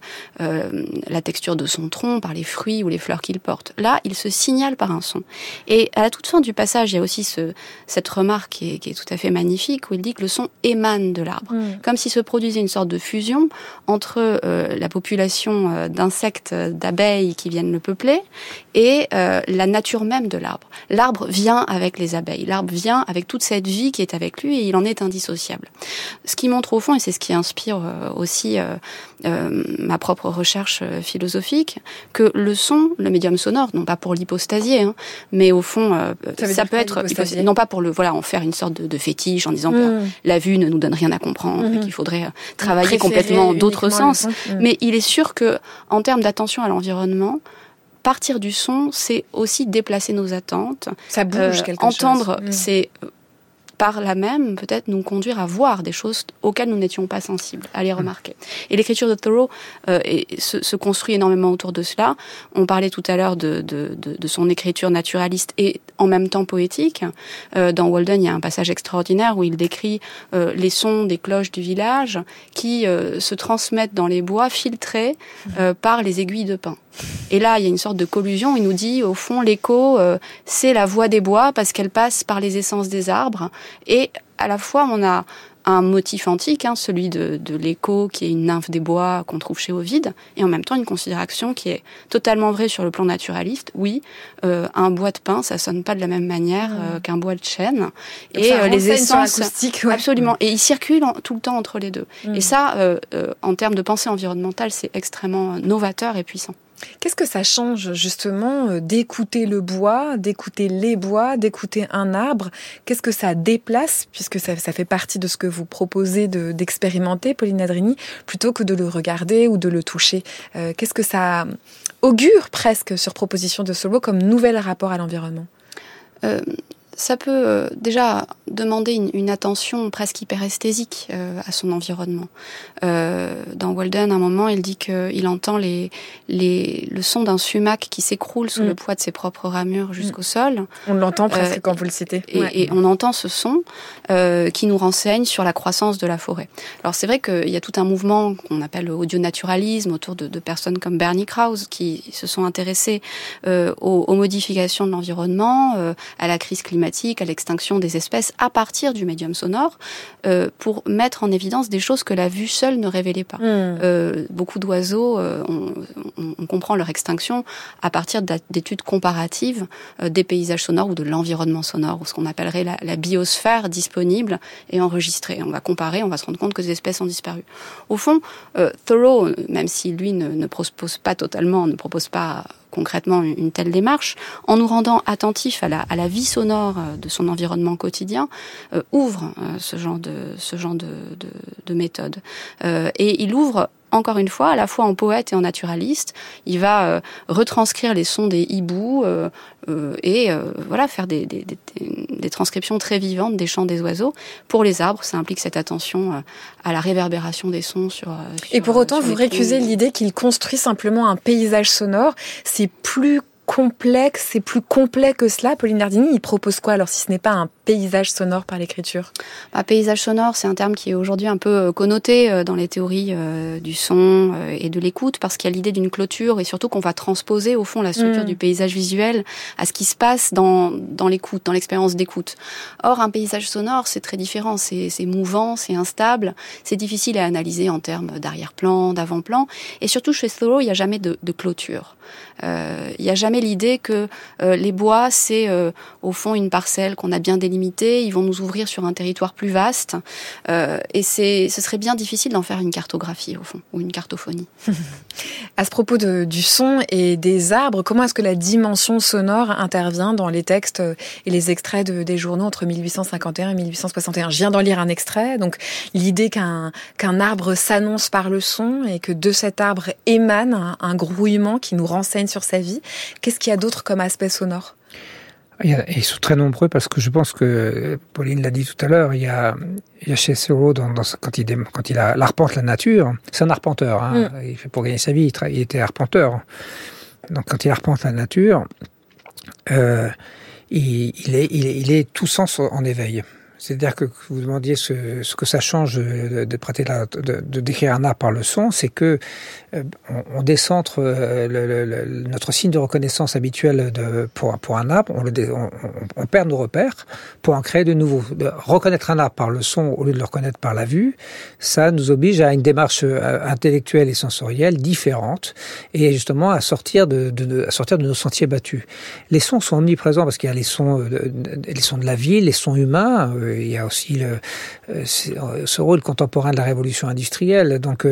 Speaker 1: la texture de son tronc, par les fruits ou les fleurs qu'il porte. Là, il se signale par un son. Et à la toute fin du passage, il y a aussi cette remarque qui est tout à fait magnifique, où il dit que le son émane de l'arbre. Comme s'il se produisait une sorte de fusion entre la population d'insectes, d'abeilles qui viennent le peupler, et la nature même de l'arbre. L'arbre vient avec les abeilles. L'arbre vient avec toute cette vie qui est avec lui et il en est indissociable. Ce qui montre au fond, et c'est ce qui inspire aussi ma propre recherche philosophique, que le son, le médium sonore, non pas pour l'hypostasier, mais au fond, ça peut être, non pas pour en faire une sorte de fétiche en disant que la vue ne nous donne rien à comprendre, qu'il faudrait travailler complètement d'autres sens. Mais il est sûr que, en termes d'attention à l'environnement, partir du son, c'est aussi déplacer nos attentes.
Speaker 4: Ça bouge quelque
Speaker 1: entendre,
Speaker 4: chose.
Speaker 1: c'est par là même peut-être nous conduire à voir des choses auxquelles nous n'étions pas sensibles, à les remarquer. Et l'écriture de Thoreau se construit énormément autour de cela. On parlait tout à l'heure de son écriture naturaliste et en même temps poétique. Dans Walden, il y a un passage extraordinaire où il décrit les sons des cloches du village qui se transmettent dans les bois filtrés par les aiguilles de pin. Et là, il y a une sorte de collusion. Il nous dit, au fond, l'écho, c'est la voix des bois parce qu'elle passe par les essences des arbres. Et à la fois, on a un motif antique, celui de l'écho, qui est une nymphe des bois qu'on trouve chez Ovide, et en même temps une considération qui est totalement vraie sur le plan naturaliste. Oui, un bois de pin, ça sonne pas de la même manière qu'un bois de chêne.
Speaker 4: Donc
Speaker 1: et les essences,
Speaker 4: absolument.
Speaker 1: Et ils circulent tout le temps entre les deux. Et ça, en termes de pensée environnementale, c'est extrêmement novateur et puissant.
Speaker 4: Qu'est-ce que ça change justement d'écouter le bois, d'écouter les bois, d'écouter un arbre? Qu'est-ce que ça déplace, puisque ça fait partie de ce que vous proposez d'expérimenter, Pauline Nadrini, plutôt que de le regarder ou de le toucher? Qu'est-ce que ça augure presque sur proposition de Thoreau comme nouvel rapport à l'environnement?
Speaker 1: Ça peut déjà demander une attention presque hyperesthésique à son environnement. Dans Walden, à un moment, il dit qu'il entend le son d'un sumac qui s'écroule sous le poids de ses propres ramures jusqu'au sol.
Speaker 4: On l'entend presque quand vous le citez.
Speaker 1: Et on entend ce son qui nous renseigne sur la croissance de la forêt. Alors c'est vrai qu'il y a tout un mouvement qu'on appelle le audionaturalisme autour de personnes comme Bernie Krause qui se sont intéressées aux modifications de l'environnement, à la crise climatique, systématique à l'extinction des espèces à partir du médium sonore, pour mettre en évidence des choses que la vue seule ne révélait pas. Beaucoup d'oiseaux, on comprend leur extinction à partir d'études comparatives des paysages sonores ou de l'environnement sonore, ou ce qu'on appellerait la biosphère disponible et enregistrée. On va comparer, on va se rendre compte que des espèces ont disparu. Au fond, Thoreau, même si lui ne propose pas concrètement une telle démarche, en nous rendant attentifs à la vie sonore de son environnement quotidien, ouvre ce genre de méthode. Et il ouvre, encore une fois, à la fois en poète et en naturaliste. Il va retranscrire les sons des hiboux et faire des transcriptions très vivantes des chants des oiseaux. Pour les arbres, ça implique cette attention à la réverbération des sons sur
Speaker 4: et pour autant, vous récusez l'idée qu'il construit simplement un paysage sonore. C'est plus complexe, c'est plus complet que cela. Pauline Nardini, il propose quoi alors si ce n'est pas un paysage sonore par l'écriture?
Speaker 1: Paysage sonore, c'est un terme qui est aujourd'hui un peu connoté dans les théories du son et de l'écoute, parce qu'il y a l'idée d'une clôture et surtout qu'on va transposer au fond la structure du paysage visuel à ce qui se passe dans l'écoute, dans l'expérience d'écoute. Or, un paysage sonore, c'est très différent, c'est mouvant, c'est instable, c'est difficile à analyser en termes d'arrière-plan, d'avant-plan, et surtout chez Thoreau, il n'y a jamais de clôture. Il n'y a jamais l'idée que les bois, c'est au fond une parcelle qu'on a bien délimitée, ils vont nous ouvrir sur un territoire plus vaste, et ce serait bien difficile d'en faire une cartographie au fond, ou une cartophonie.
Speaker 4: À ce propos du son et des arbres, comment est-ce que la dimension sonore intervient dans les textes et les extraits des journaux entre 1851 et 1861? Je viens d'en lire un extrait, donc l'idée qu'un arbre s'annonce par le son et que de cet arbre émane un grouillement qui nous renseigne sur sa vie. Qu'est-ce qu'il y a d'autre comme aspect sonore?
Speaker 6: Ils sont très nombreux parce que je pense que, Pauline l'a dit tout à l'heure, il y a chez Thoreau, quand il arpente la nature, c'est un arpenteur, hein, pour gagner sa vie, il était arpenteur. Donc quand il arpente la nature, il est tout sens en éveil. C'est-à-dire que vous demandiez ce que ça change de décrire un arbre par le son, c'est que on décentre notre signe de reconnaissance habituel pour un arbre, on perd nos repères pour en créer de nouveaux. Reconnaître un arbre par le son au lieu de le reconnaître par la vue, ça nous oblige à une démarche intellectuelle et sensorielle différente et justement à sortir de nos sentiers battus. Les sons sont omniprésents parce qu'il y a les sons de la ville, les sons humains. Il y a aussi ce rôle contemporain de la révolution industrielle. Donc,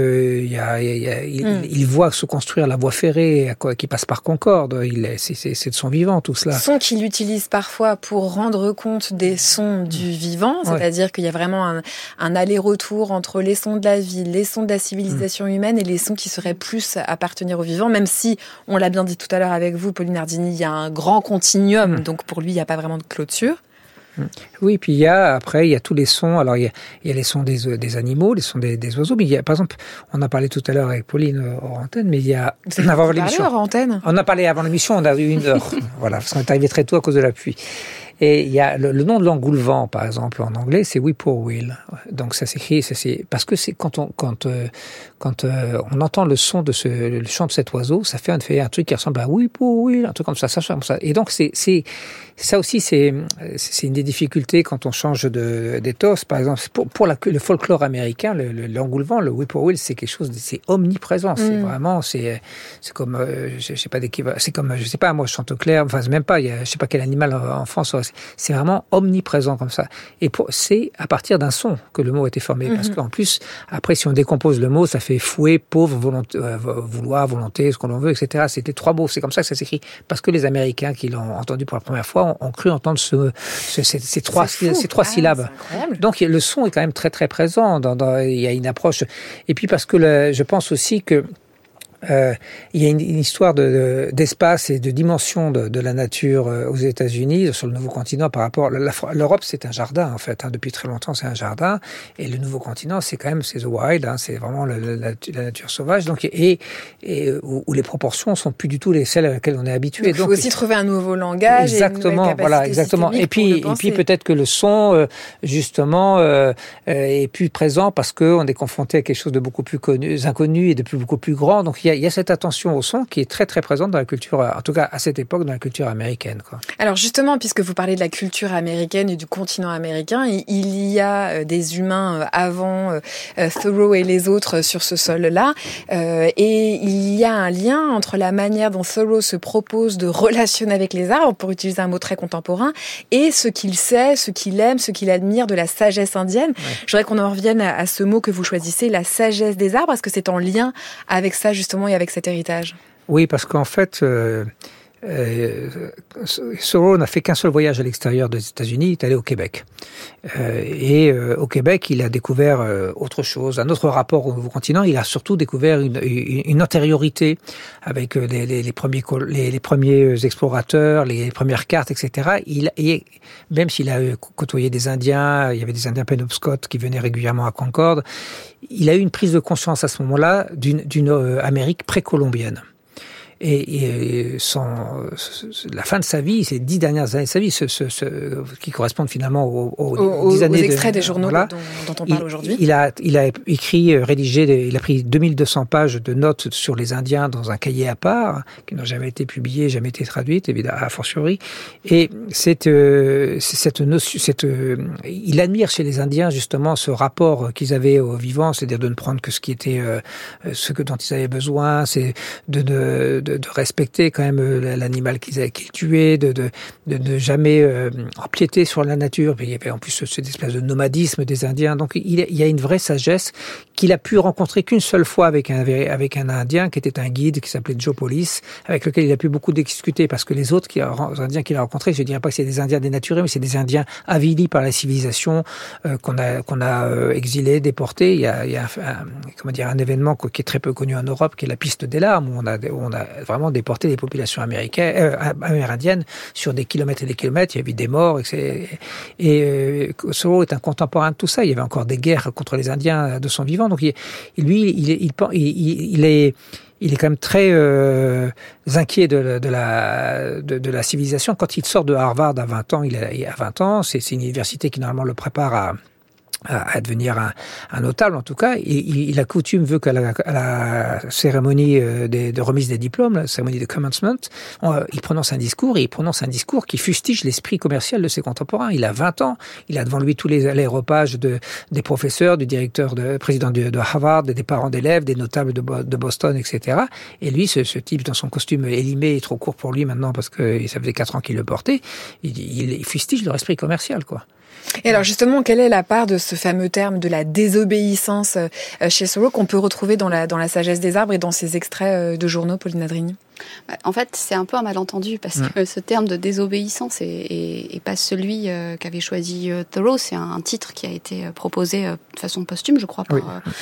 Speaker 6: il voit se construire la voie ferrée qui passe par Concorde. C'est de son vivant, tout cela.
Speaker 4: Son qu'il utilise parfois pour rendre compte des sons du vivant, c'est-à-dire qu'il y a vraiment un aller-retour entre les sons de la ville, les sons de la civilisation humaine et les sons qui seraient plus appartenir au vivant, même si, on l'a bien dit tout à l'heure avec vous, Pauline Nardini, il y a un grand continuum, donc pour lui, il n'y a pas vraiment de clôture.
Speaker 6: Oui, puis il y a tous les sons. Alors il y a les sons des animaux, les sons des oiseaux. Mais il y a, par exemple, on a parlé tout à l'heure avec Pauline hors antenne, mais il y a
Speaker 4: avant l'émission. Hors antenne.
Speaker 6: On a parlé avant l'émission. On a eu 1 heure. Voilà, parce qu'on est arrivé très tôt à cause de la pluie. Et il y a le nom de l'engoulevent, par exemple, en anglais, c'est whippoorwill. Donc ça s'écrit, parce que c'est quand on entend le son le chant de cet oiseau, ça fait un truc qui ressemble à whippoorwill, un truc comme ça comme ça. Et donc ça aussi, c'est une des difficultés quand on change d'éthos. Par exemple, pour le folklore américain, l'engoulevent, le whippoorwill, c'est quelque chose, c'est omniprésent. C'est vraiment, c'est comme, je sais pas d'équivalent. C'est comme, je sais pas, moi, Chanteclair, enfin, même pas, je sais pas quel animal en France. C'est vraiment omniprésent comme ça. Et c'est à partir d'un son que le mot a été formé. Parce qu'en plus, après, si on décompose le mot, ça fait fouet, pauvre, vouloir, volonté, ce qu'on en veut, etc. C'était 3 mots. C'est comme ça que ça s'écrit. Parce que les Américains qui l'ont entendu pour la première fois ont cru entendre ces trois syllabes. Donc, le son est quand même très, très présent. Il y a une approche. Et puis, parce que je pense aussi que il y a une histoire d'espace et de dimension de la nature aux États-Unis, sur le nouveau continent par rapport. L'Europe, c'est un jardin en fait. Depuis très longtemps, c'est un jardin, et le nouveau continent, c'est the wild. C'est vraiment la nature sauvage. Donc où les proportions sont plus du tout celles à laquelle on est habitué.
Speaker 4: Donc, il faut aussi trouver un nouveau langage.
Speaker 6: Exactement. Voilà, exactement. Et puis peut-être que le son, justement, est plus présent parce que on est confronté à quelque chose de beaucoup plus inconnu et de beaucoup plus grand. Donc il il y a cette attention au son qui est très très présente dans la culture, en tout cas à cette époque, dans la culture américaine, quoi.
Speaker 4: Alors justement, puisque vous parlez de la culture américaine et du continent américain, il y a des humains avant Thoreau et les autres sur ce sol-là, et il y a un lien entre la manière dont Thoreau se propose de relationner avec les arbres, pour utiliser un mot très contemporain, et ce qu'il sait, ce qu'il aime, ce qu'il admire de la sagesse indienne. Ouais. Je voudrais qu'on en revienne à ce mot que vous choisissez, la sagesse des arbres. Est-ce que c'est en lien avec ça justement et avec cet héritage?
Speaker 6: Oui, parce qu'en fait, Thoreau n'a fait qu'un seul voyage à l'extérieur des États-Unis, il est allé au Québec. Au Québec, il a découvert autre chose, un autre rapport au nouveau continent. Il a surtout découvert une antériorité avec les premiers explorateurs, les premières cartes, etc. Même s'il a côtoyé des Indiens, il y avait des Indiens Penobscot qui venaient régulièrement à Concorde, il a eu une prise de conscience à ce moment-là d'une Amérique précolombienne. Et la fin de sa vie, ces 10 dernières années de sa vie, qui correspondent finalement aux 10 années
Speaker 4: aux extraits des journaux dont on parle aujourd'hui.
Speaker 6: Il a écrit, rédigé, il a pris 2200 pages de notes sur les Indiens dans un cahier à part, qui n'ont jamais été publiées, jamais été traduites, évidemment, a fortiori. Et il admire chez les Indiens, justement, ce rapport qu'ils avaient au vivant, c'est-à-dire de ne prendre que ce qui était, dont ils avaient besoin, c'est de respecter quand même l'animal qu'ils tuaient, de jamais empiéter sur la nature. Il y avait en plus cette espèce de nomadisme des Indiens. Donc il y a une vraie sagesse qu'il a pu rencontrer qu'une seule fois avec un Indien qui était un guide qui s'appelait Joe Police, avec lequel il a pu beaucoup discuter, parce que les autres Indiens qu'il a rencontrés, je ne dirais pas que c'est des Indiens dénaturés, mais c'est des Indiens avilis par la civilisation, qu'on a exilés, déportés. Il y a un événement qui est très peu connu en Europe, qui est la piste des larmes, où on a vraiment déporté des populations amérindiennes sur des kilomètres et des kilomètres. Il y a eu des morts. Et Thoreau est un contemporain de tout ça. Il y avait encore des guerres contre les Indiens de son vivant. Donc il est quand même très inquiet de la civilisation. Quand il sort de Harvard à 20 ans, c'est une université qui normalement le prépare à devenir un notable, en tout cas. La coutume veut qu'à la cérémonie de remise des diplômes, la cérémonie de commencement, il prononce un discours, et il prononce un discours qui fustige l'esprit commercial de ses contemporains. Il a 20 ans, il a devant lui tous les aéropages des professeurs, du directeur, président de Harvard, des parents d'élèves, des notables de Boston, etc. Et lui, ce type, dans son costume élimé et trop court pour lui maintenant, parce que ça faisait 4 ans qu'il le portait, il fustige leur esprit commercial, quoi.
Speaker 4: Et alors justement, quelle est la part de ce fameux terme de la désobéissance chez Thoreau qu'on peut retrouver dans la sagesse des arbres et dans ces extraits de journaux, Pauline Adrigny?
Speaker 1: En fait, c'est un peu un malentendu, parce que ce terme de désobéissance est pas celui qu'avait choisi Thoreau. C'est un titre qui a été proposé de façon posthume, je crois,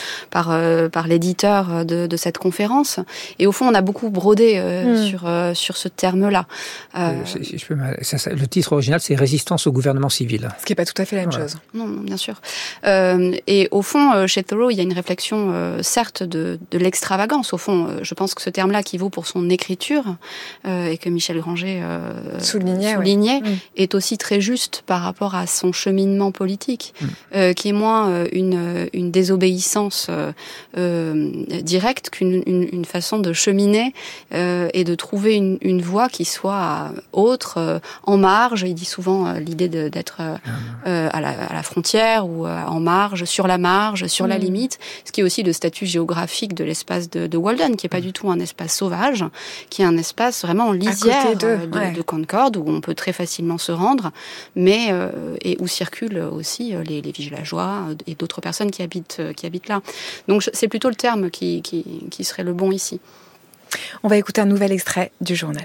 Speaker 1: par l'éditeur de cette conférence. Et au fond, on a beaucoup brodé sur ce terme-là.
Speaker 6: Le titre original, c'est Résistance au gouvernement civil.
Speaker 4: Ce qui n'est pas tout à fait la même chose.
Speaker 1: Non, bien sûr. Et au fond, chez Thoreau, il y a une réflexion, certes, de l'extravagance. Au fond, je pense que ce terme-là, qui vaut pour son écriture, et que Michel Granger soulignait, est aussi très juste par rapport à son cheminement politique, qui est moins une désobéissance directe qu'une façon de cheminer et de trouver une voie qui soit autre, en marge. Il dit souvent l'idée d'être à la frontière, ou en marge, sur la limite, ce qui est aussi le statut géographique de l'espace de Walden, qui est pas du tout un espace sauvage, qui est un espace vraiment en lisière de Concorde, où on peut très facilement se rendre, mais et où circulent aussi les villageois et d'autres personnes qui habitent là. Donc c'est plutôt le terme qui serait le bon ici.
Speaker 4: On va écouter un nouvel extrait du journal.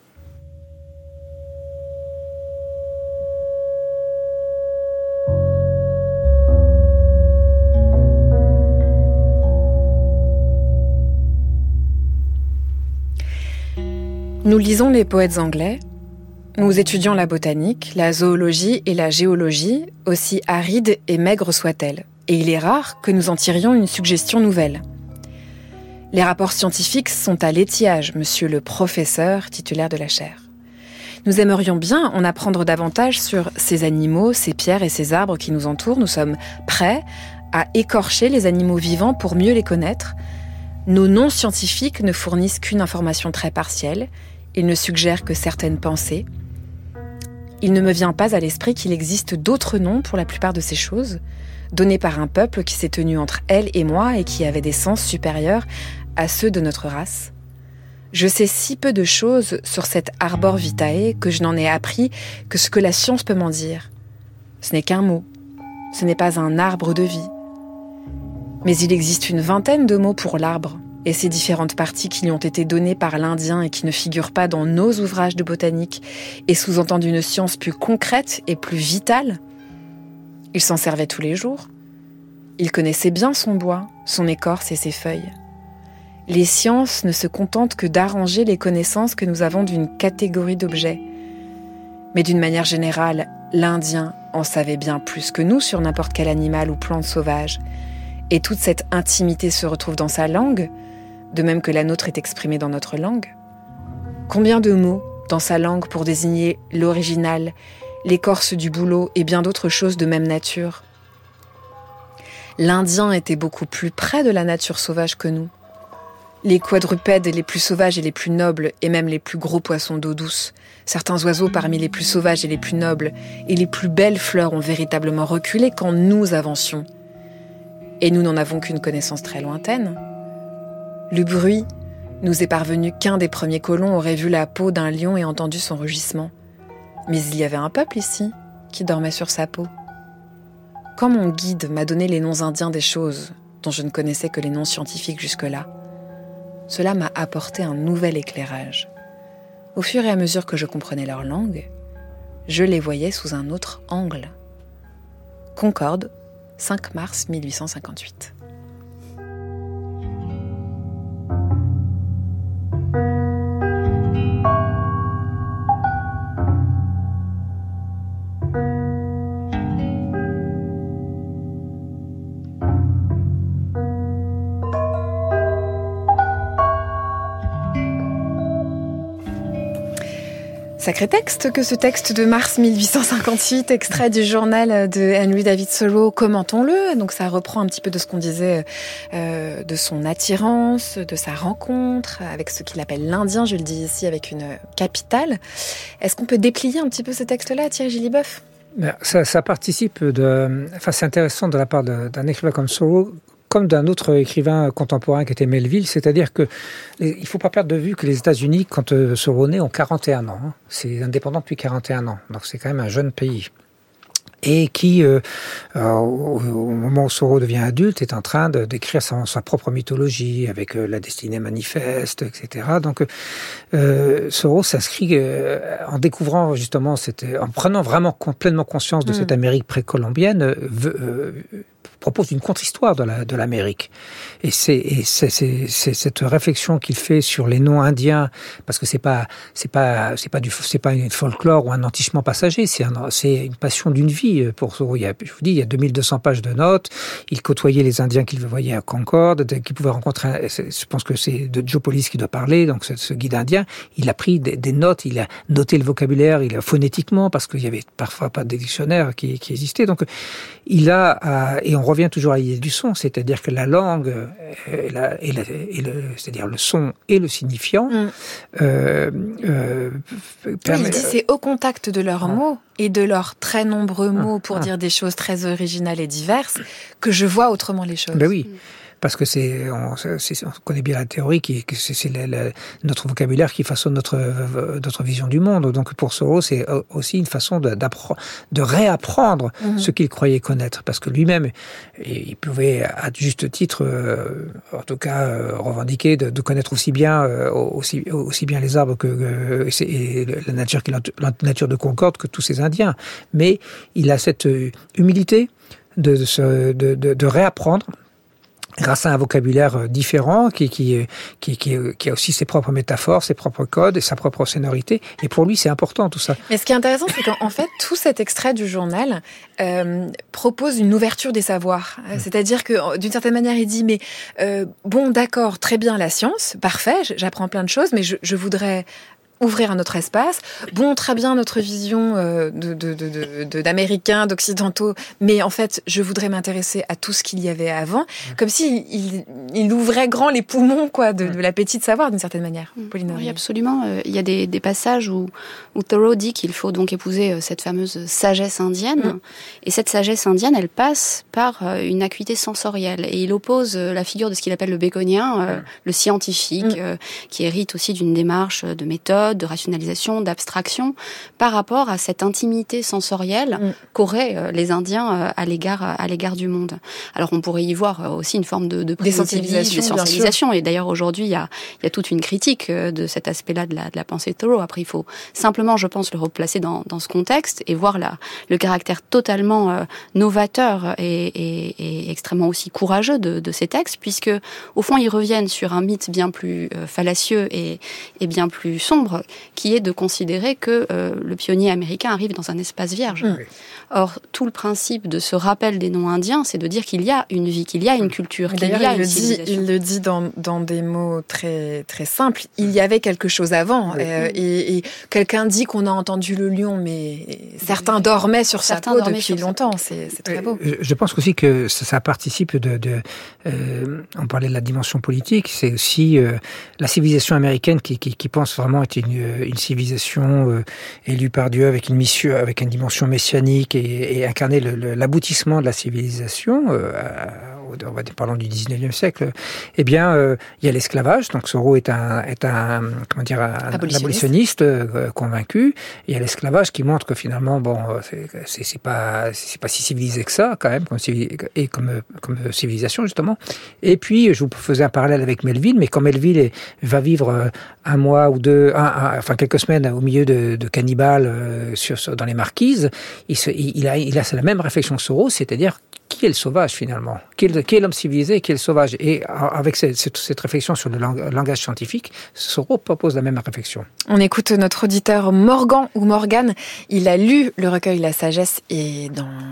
Speaker 4: Nous lisons les poètes anglais, nous étudions la botanique, la zoologie et la géologie, aussi arides et maigres soient-elles, et il est rare que nous en tirions une suggestion nouvelle. Les rapports scientifiques sont à l'étiage, monsieur le professeur titulaire de la chaire. Nous aimerions bien en apprendre davantage sur ces animaux, ces pierres et ces arbres qui nous entourent. Nous sommes prêts à écorcher les animaux vivants pour mieux les connaître. Nos non-scientifiques ne fournissent qu'une information très partielle. Ils ne suggèrent que certaines pensées. Il ne me vient pas à l'esprit qu'il existe d'autres noms pour la plupart de ces choses, donnés par un peuple qui s'est tenu entre elle et moi et qui avait des sens supérieurs à ceux de notre race. Je sais si peu de choses sur cet arbor vitae que je n'en ai appris que ce que la science peut m'en dire. Ce n'est qu'un mot, ce n'est pas un arbre de vie. Mais il existe une vingtaine de mots pour l'arbre, et ses différentes parties qui lui ont été données par l'Indien et qui ne figurent pas dans nos ouvrages de botanique et sous-entendent une science plus concrète et plus vitale. Il s'en servait tous les jours. Il connaissait bien son bois, son écorce et ses feuilles. Les sciences ne se contentent que d'arranger les connaissances que nous avons d'une catégorie d'objets. Mais d'une manière générale, l'Indien en savait bien plus que nous sur n'importe quel animal ou plante sauvage. Et toute cette intimité se retrouve dans sa langue, de même que la nôtre est exprimée dans notre langue. Combien de mots dans sa langue pour désigner l'original, l'écorce du bouleau et bien d'autres choses de même nature. L'Indien était beaucoup plus près de la nature sauvage que nous. Les quadrupèdes les plus sauvages et les plus nobles, et même les plus gros poissons d'eau douce, certains oiseaux parmi les plus sauvages et les plus nobles, et les plus belles fleurs ont véritablement reculé quand nous avancions. Et nous n'en avons qu'une connaissance très lointaine. Le bruit nous est parvenu qu'un des premiers colons aurait vu la peau d'un lion et entendu son rugissement. Mais il y avait un peuple ici qui dormait sur sa peau. Quand mon guide m'a donné les noms indiens des choses dont je ne connaissais que les noms scientifiques jusque-là, cela m'a apporté un nouvel éclairage. Au fur et à mesure que je comprenais leur langue, je les voyais sous un autre angle. Concorde, 5 mars 1858. Sacré texte que ce texte de mars 1858, extrait du journal de Henry David Thoreau, commentons-le. Donc ça reprend un petit peu de ce qu'on disait de son attirance, de sa rencontre avec ce qu'il appelle l'Indien, je le dis ici avec une capitale. Est-ce qu'on peut déplier un petit peu ce texte-là, Thierry Gilliboeuf ?
Speaker 6: Ça participe de... Enfin, c'est intéressant de la part d'un écrivain comme Thoreau, comme d'un autre écrivain contemporain qui était Melville, c'est-à-dire que il faut pas perdre de vue que les États-Unis, quand Thoreau naît, ont 41 ans. Hein. C'est indépendant depuis 41 ans, donc c'est quand même un jeune pays. Et qui, au moment où Thoreau devient adulte, est en train d'écrire sa propre mythologie, avec la destinée manifeste, etc. Donc, Thoreau s'inscrit en découvrant justement, en prenant vraiment pleinement conscience de cette Amérique précolombienne, propose une contre-histoire de l'Amérique. Et c'est cette réflexion qu'il fait sur les noms indiens, parce que c'est pas une folklore ou un entichement passager, c'est une passion d'une vie pour Thoreau. Je vous dis, il y a 2200 pages de notes. Il côtoyait les Indiens qu'il voyait à Concorde, qu'il pouvait rencontrer. Je pense que c'est de Joe Police qui doit parler, donc ce guide indien. Il a pris des notes, il a noté le vocabulaire, il a phonétiquement, parce qu'il y avait parfois pas de dictionnaire qui existait. Donc, et on revient toujours à l'idée du son, c'est-à-dire que la langue, c'est-à-dire le son et le signifiant,
Speaker 4: il dit c'est au contact de leurs mots et de leurs très nombreux mots pour dire des choses très originales et diverses que je vois autrement les choses.
Speaker 6: Ben oui. Parce que on connaît bien la théorie, que c'est notre vocabulaire qui façonne notre vision du monde. Donc pour Thoreau, c'est aussi une façon de réapprendre ce qu'il croyait connaître. Parce que lui-même, il pouvait, à juste titre, en tout cas, revendiquer de connaître aussi bien les arbres et la nature de Concorde que tous ces Indiens. Mais il a cette humilité de réapprendre, grâce à un vocabulaire différent qui a aussi ses propres métaphores, ses propres codes et sa propre sonorité. Et pour lui, c'est important tout ça.
Speaker 4: Mais ce qui est intéressant, c'est qu'en fait, tout cet extrait du journal propose une ouverture des savoirs. C'est-à-dire que, d'une certaine manière, il dit, mais bon, d'accord, très bien la science, parfait, j'apprends plein de choses, mais je voudrais ouvrir un autre espace. Bon, très bien notre vision d'Américains, d'Occidentaux, mais en fait, je voudrais m'intéresser à tout ce qu'il y avait avant, comme si il ouvrait grand les poumons quoi, de l'appétit de savoir d'une certaine manière. Pauline.
Speaker 1: Oui, absolument. Il y a des passages où Thoreau dit qu'il faut donc épouser cette fameuse sagesse indienne, et cette sagesse indienne, elle passe par une acuité sensorielle, et il oppose la figure de ce qu'il appelle le baconien, le scientifique, qui hérite aussi d'une démarche de méthode, de rationalisation, d'abstraction, par rapport à cette intimité sensorielle qu'auraient les Indiens à l'égard du monde. Alors on pourrait y voir aussi une forme de désensibilisation. Et d'ailleurs aujourd'hui il y a toute une critique de cet aspect-là de la pensée de Thoreau. Après il faut simplement, je pense, le replacer dans ce contexte et voir le caractère totalement novateur et extrêmement aussi courageux de ces textes, puisque au fond ils reviennent sur un mythe bien plus fallacieux et bien plus sombre, qui est de considérer que le pionnier américain arrive dans un espace vierge. Or, tout le principe de ce rappel des noms indiens, c'est de dire qu'il y a une vie, qu'il y a une culture, qu'il y a une civilisation.
Speaker 4: Il le dit dans des mots très, très simples. Il y avait quelque chose avant. Et quelqu'un dit qu'on a entendu le lion, mais certains dormaient sur sa peau depuis longtemps. C'est très beau.
Speaker 6: Je pense aussi que ça participe on parlait de la dimension politique, c'est aussi la civilisation américaine qui pense vraiment être une civilisation élue par Dieu avec une mission, avec une dimension messianique et incarner l'aboutissement de la civilisation. Parlons du 19e siècle. Eh bien, il y a l'esclavage. Donc Thoreau est un abolitionniste convaincu. Il y a l'esclavage qui montre que finalement, c'est pas si civilisé que ça quand même, comme civilisation justement. Et puis, je vous faisais un parallèle avec Melville, mais quand Melville va vivre un mois ou deux, quelques semaines au milieu de cannibales dans les Marquises, il a la même réflexion que Thoreau, c'est-à-dire qui est le sauvage finalement, qui est l'homme civilisé et qui est le sauvage. Et avec cette réflexion sur le langage scientifique, Thoreau propose la même réflexion.
Speaker 4: On écoute notre auditeur Morgane. Il a lu le recueil La sagesse des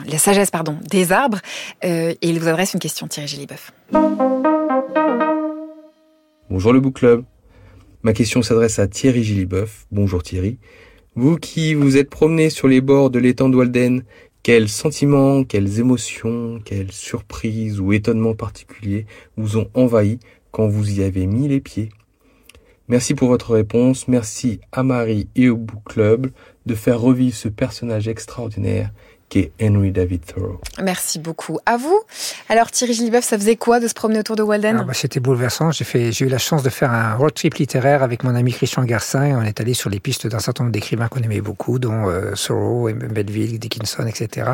Speaker 4: arbres et il vous adresse une question, Thierry Géliboeuf.
Speaker 2: Bonjour le Book Club. Ma question s'adresse à Thierry Géliboeuf. Bonjour Thierry. Vous qui vous êtes promené sur les bords de l'étang de Walden, quels sentiments, quelles émotions, quelles surprises ou étonnements particuliers vous ont envahi quand vous y avez mis les pieds? Merci pour votre réponse. Merci à Marie et au Book Club de faire revivre ce personnage extraordinaire qu'est Henry David Thoreau.
Speaker 4: Merci beaucoup. À vous. Alors Thierry Géliboeuf, ça faisait quoi de se promener autour de Walden ?
Speaker 6: C'était bouleversant. J'ai eu la chance de faire un road trip littéraire avec mon ami Christian Garcin et on est allé sur les pistes d'un certain nombre d'écrivains qu'on aimait beaucoup, dont Thoreau, Melville, Dickinson, etc.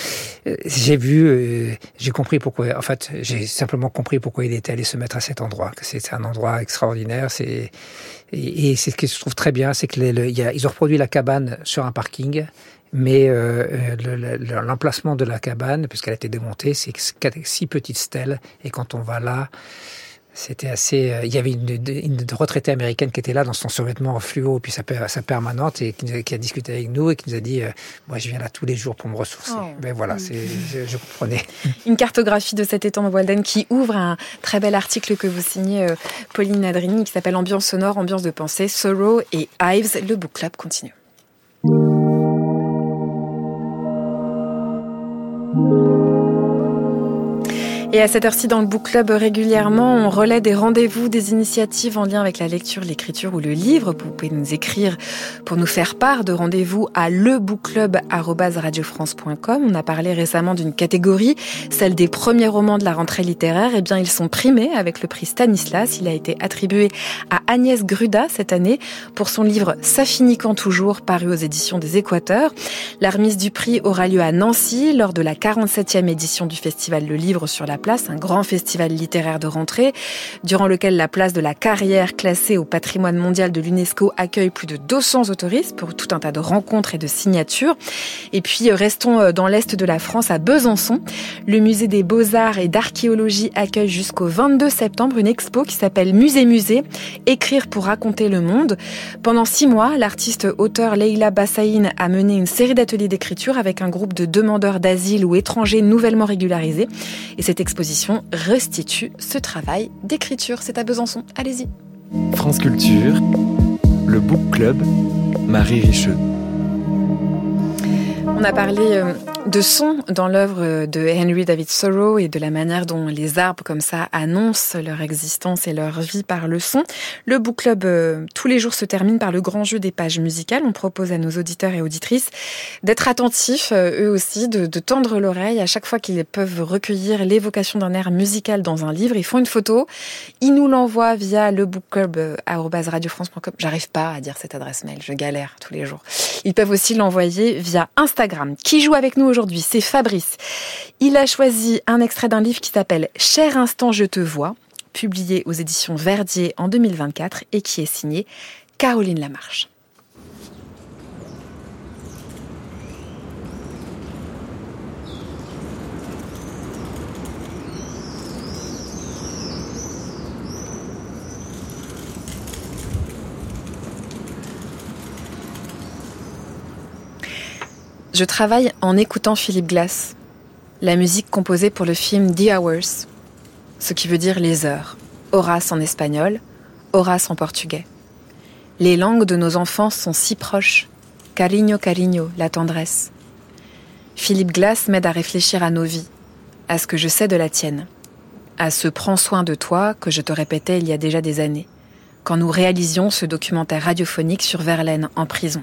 Speaker 6: J'ai simplement compris pourquoi il était allé se mettre à cet endroit, que c'est un endroit extraordinaire. Et c'est ce que je trouve très bien, c'est que ils ont reproduit la cabane sur un parking. Mais l'emplacement de la cabane, puisqu'elle a été démontée, c'est 6 petites stèles. Et quand on va là, c'était assez... il y avait une retraitée américaine qui était là dans son survêtement fluo, puis sa permanente, et qui a discuté avec nous et qui nous a dit moi, je viens là tous les jours pour me ressourcer. Ben voilà, je comprenais.
Speaker 4: Une cartographie de cet étang de Walden qui ouvre un très bel article que vous signez, Pauline Nadrini, qui s'appelle Ambiance sonore, ambiance de pensée, Thoreau et Ives. Le Book Club continue. Et à cette heure-ci, dans le Book Club, régulièrement, on relaie des rendez-vous, des initiatives en lien avec la lecture, l'écriture ou le livre. Vous pouvez nous écrire pour nous faire part de rendez-vous à lebookclub@radiofrance.com. On a parlé récemment d'une catégorie, celle des premiers romans de la rentrée littéraire. Eh bien, ils sont primés avec le prix Stanislas. Il a été attribué à Agnès Gruda cette année pour son livre Ça finit quand toujours, paru aux éditions des Équateurs. La remise du prix aura lieu à Nancy lors de la 47e édition du festival Le Livre sur la Place, un grand festival littéraire de rentrée, durant lequel la place de la Carrière, classée au patrimoine mondial de l'UNESCO, accueille plus de 200 autoristes pour tout un tas de rencontres et de signatures. Et puis, restons dans l'est de la France, à Besançon. Le musée des Beaux-Arts et d'Archéologie accueille jusqu'au 22 septembre une expo qui s'appelle Musée, écrire pour raconter le monde. Pendant 6 mois, l'artiste-auteur Leila Bassaïn a mené une série d'ateliers d'écriture avec un groupe de demandeurs d'asile ou étrangers nouvellement régularisés. Et cette exposition restitue ce travail d'écriture. C'est à Besançon. Allez-y.
Speaker 3: France Culture, Le Book Club, Marie Richeux.
Speaker 4: On a parlé de son dans l'œuvre de Henry David Thoreau et de la manière dont les arbres comme ça annoncent leur existence et leur vie par le son. Le Book Club tous les jours se termine par le grand jeu des pages musicales. On propose à nos auditeurs et auditrices d'être attentifs, eux aussi, de tendre l'oreille à chaque fois qu'ils peuvent recueillir l'évocation d'un air musical dans un livre. Ils font une photo, ils nous l'envoient via lebookclub@radiofrance.com. J'arrive pas à dire cette adresse mail, je galère tous les jours. Ils peuvent aussi l'envoyer via Instagram. Qui joue avec nous aujourd'hui, c'est Fabrice. Il a choisi un extrait d'un livre qui s'appelle « Cher instant, je te vois », publié aux éditions Verdier en 2024 et qui est signé Caroline Lamarche. Je travaille en écoutant Philip Glass, la musique composée pour le film The Hours, ce qui veut dire les heures, horas en espagnol, horas en portugais. Les langues de nos enfants sont si proches, cariño, cariño, la tendresse. Philip Glass m'aide à réfléchir à nos vies, à ce que je sais de la tienne, à ce « prends soin de toi » que je te répétais il y a déjà des années, quand nous réalisions ce documentaire radiophonique sur Verlaine en prison.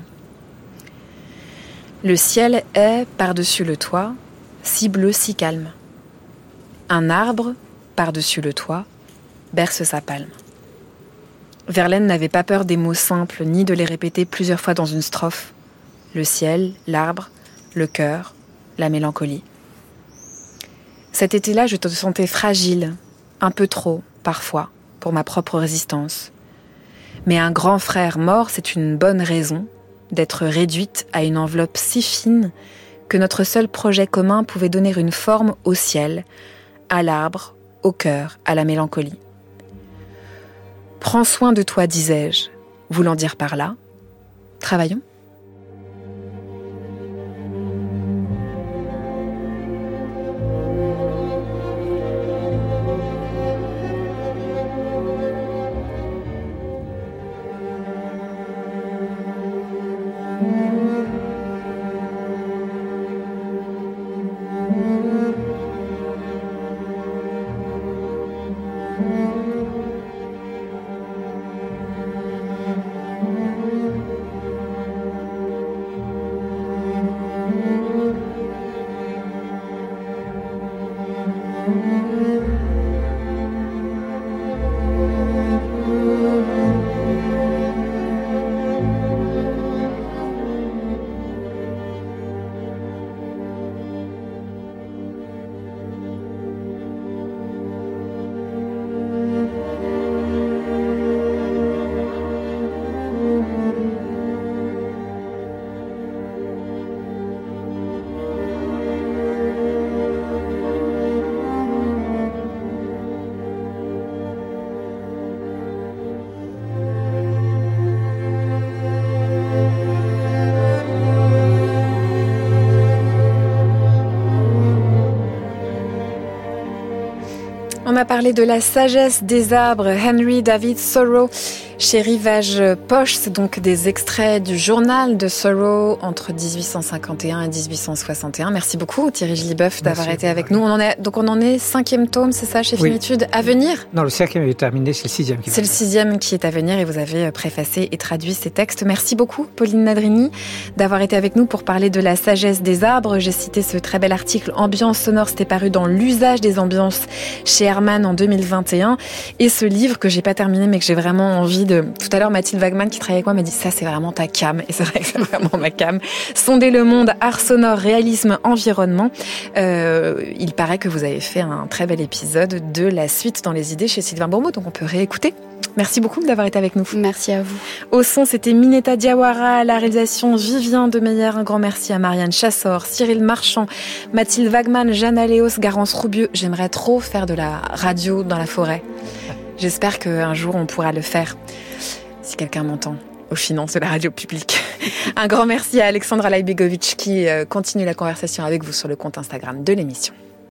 Speaker 4: Le ciel est, par-dessus le toit, si bleu, si calme. Un arbre, par-dessus le toit, berce sa palme. Verlaine n'avait pas peur des mots simples, ni de les répéter plusieurs fois dans une strophe. Le ciel, l'arbre, le cœur, la mélancolie. Cet été-là, je te sentais fragile, un peu trop, parfois, pour ma propre résistance. Mais un grand frère mort, c'est une bonne raison d'être réduite à une enveloppe si fine que notre seul projet commun pouvait donner une forme au ciel, à l'arbre, au cœur, à la mélancolie. Prends soin de toi, disais-je, voulant dire par là, travaillons. On a parlé de la sagesse des arbres, Henry David Thoreau, chez Rivage Poche, c'est donc des extraits du journal de Thoreau entre 1851 et 1861. Merci beaucoup Thierry Gilliboeuf d'avoir été avec nous. On en est 5e tome, c'est ça, chez Finitude, à venir ?
Speaker 6: Non, le 5e est terminé, c'est le 6e qui est.
Speaker 4: C'est le 6e qui est à venir et vous avez préfacé et traduit ces textes. Merci beaucoup Pauline Nadrini d'avoir été avec nous pour parler de la sagesse des arbres. J'ai cité ce très bel article Ambiance sonore, c'était paru dans l'usage des ambiances chez Hermann en 2021. Et ce livre que j'ai pas terminé mais que j'ai vraiment envie de... Tout à l'heure, Mathilde Wagman qui travaille avec moi m'a dit ça c'est vraiment ta cam. Et c'est vrai que c'est vraiment ma cam. Sonder le monde, art sonore, réalisme, environnement. Il paraît que vous avez fait un très bel épisode de la suite dans les idées chez Sylvain Bourmeau, donc on peut réécouter. Merci beaucoup d'avoir été avec nous.
Speaker 1: Merci à vous.
Speaker 4: Au son, c'était Mineta Diawara, à la réalisation Vivien Demeyer. Un grand merci à Marianne Chassor, Cyril Marchand, Mathilde Wagman, Jeanne Aléos, Garance Roubieux. J'aimerais trop faire de la radio dans la forêt. J'espère qu'un jour on pourra le faire. Si quelqu'un m'entend aux finances de la radio publique. Un grand merci à Alexandra Lajbegovic qui continue la conversation avec vous sur le compte Instagram de l'émission.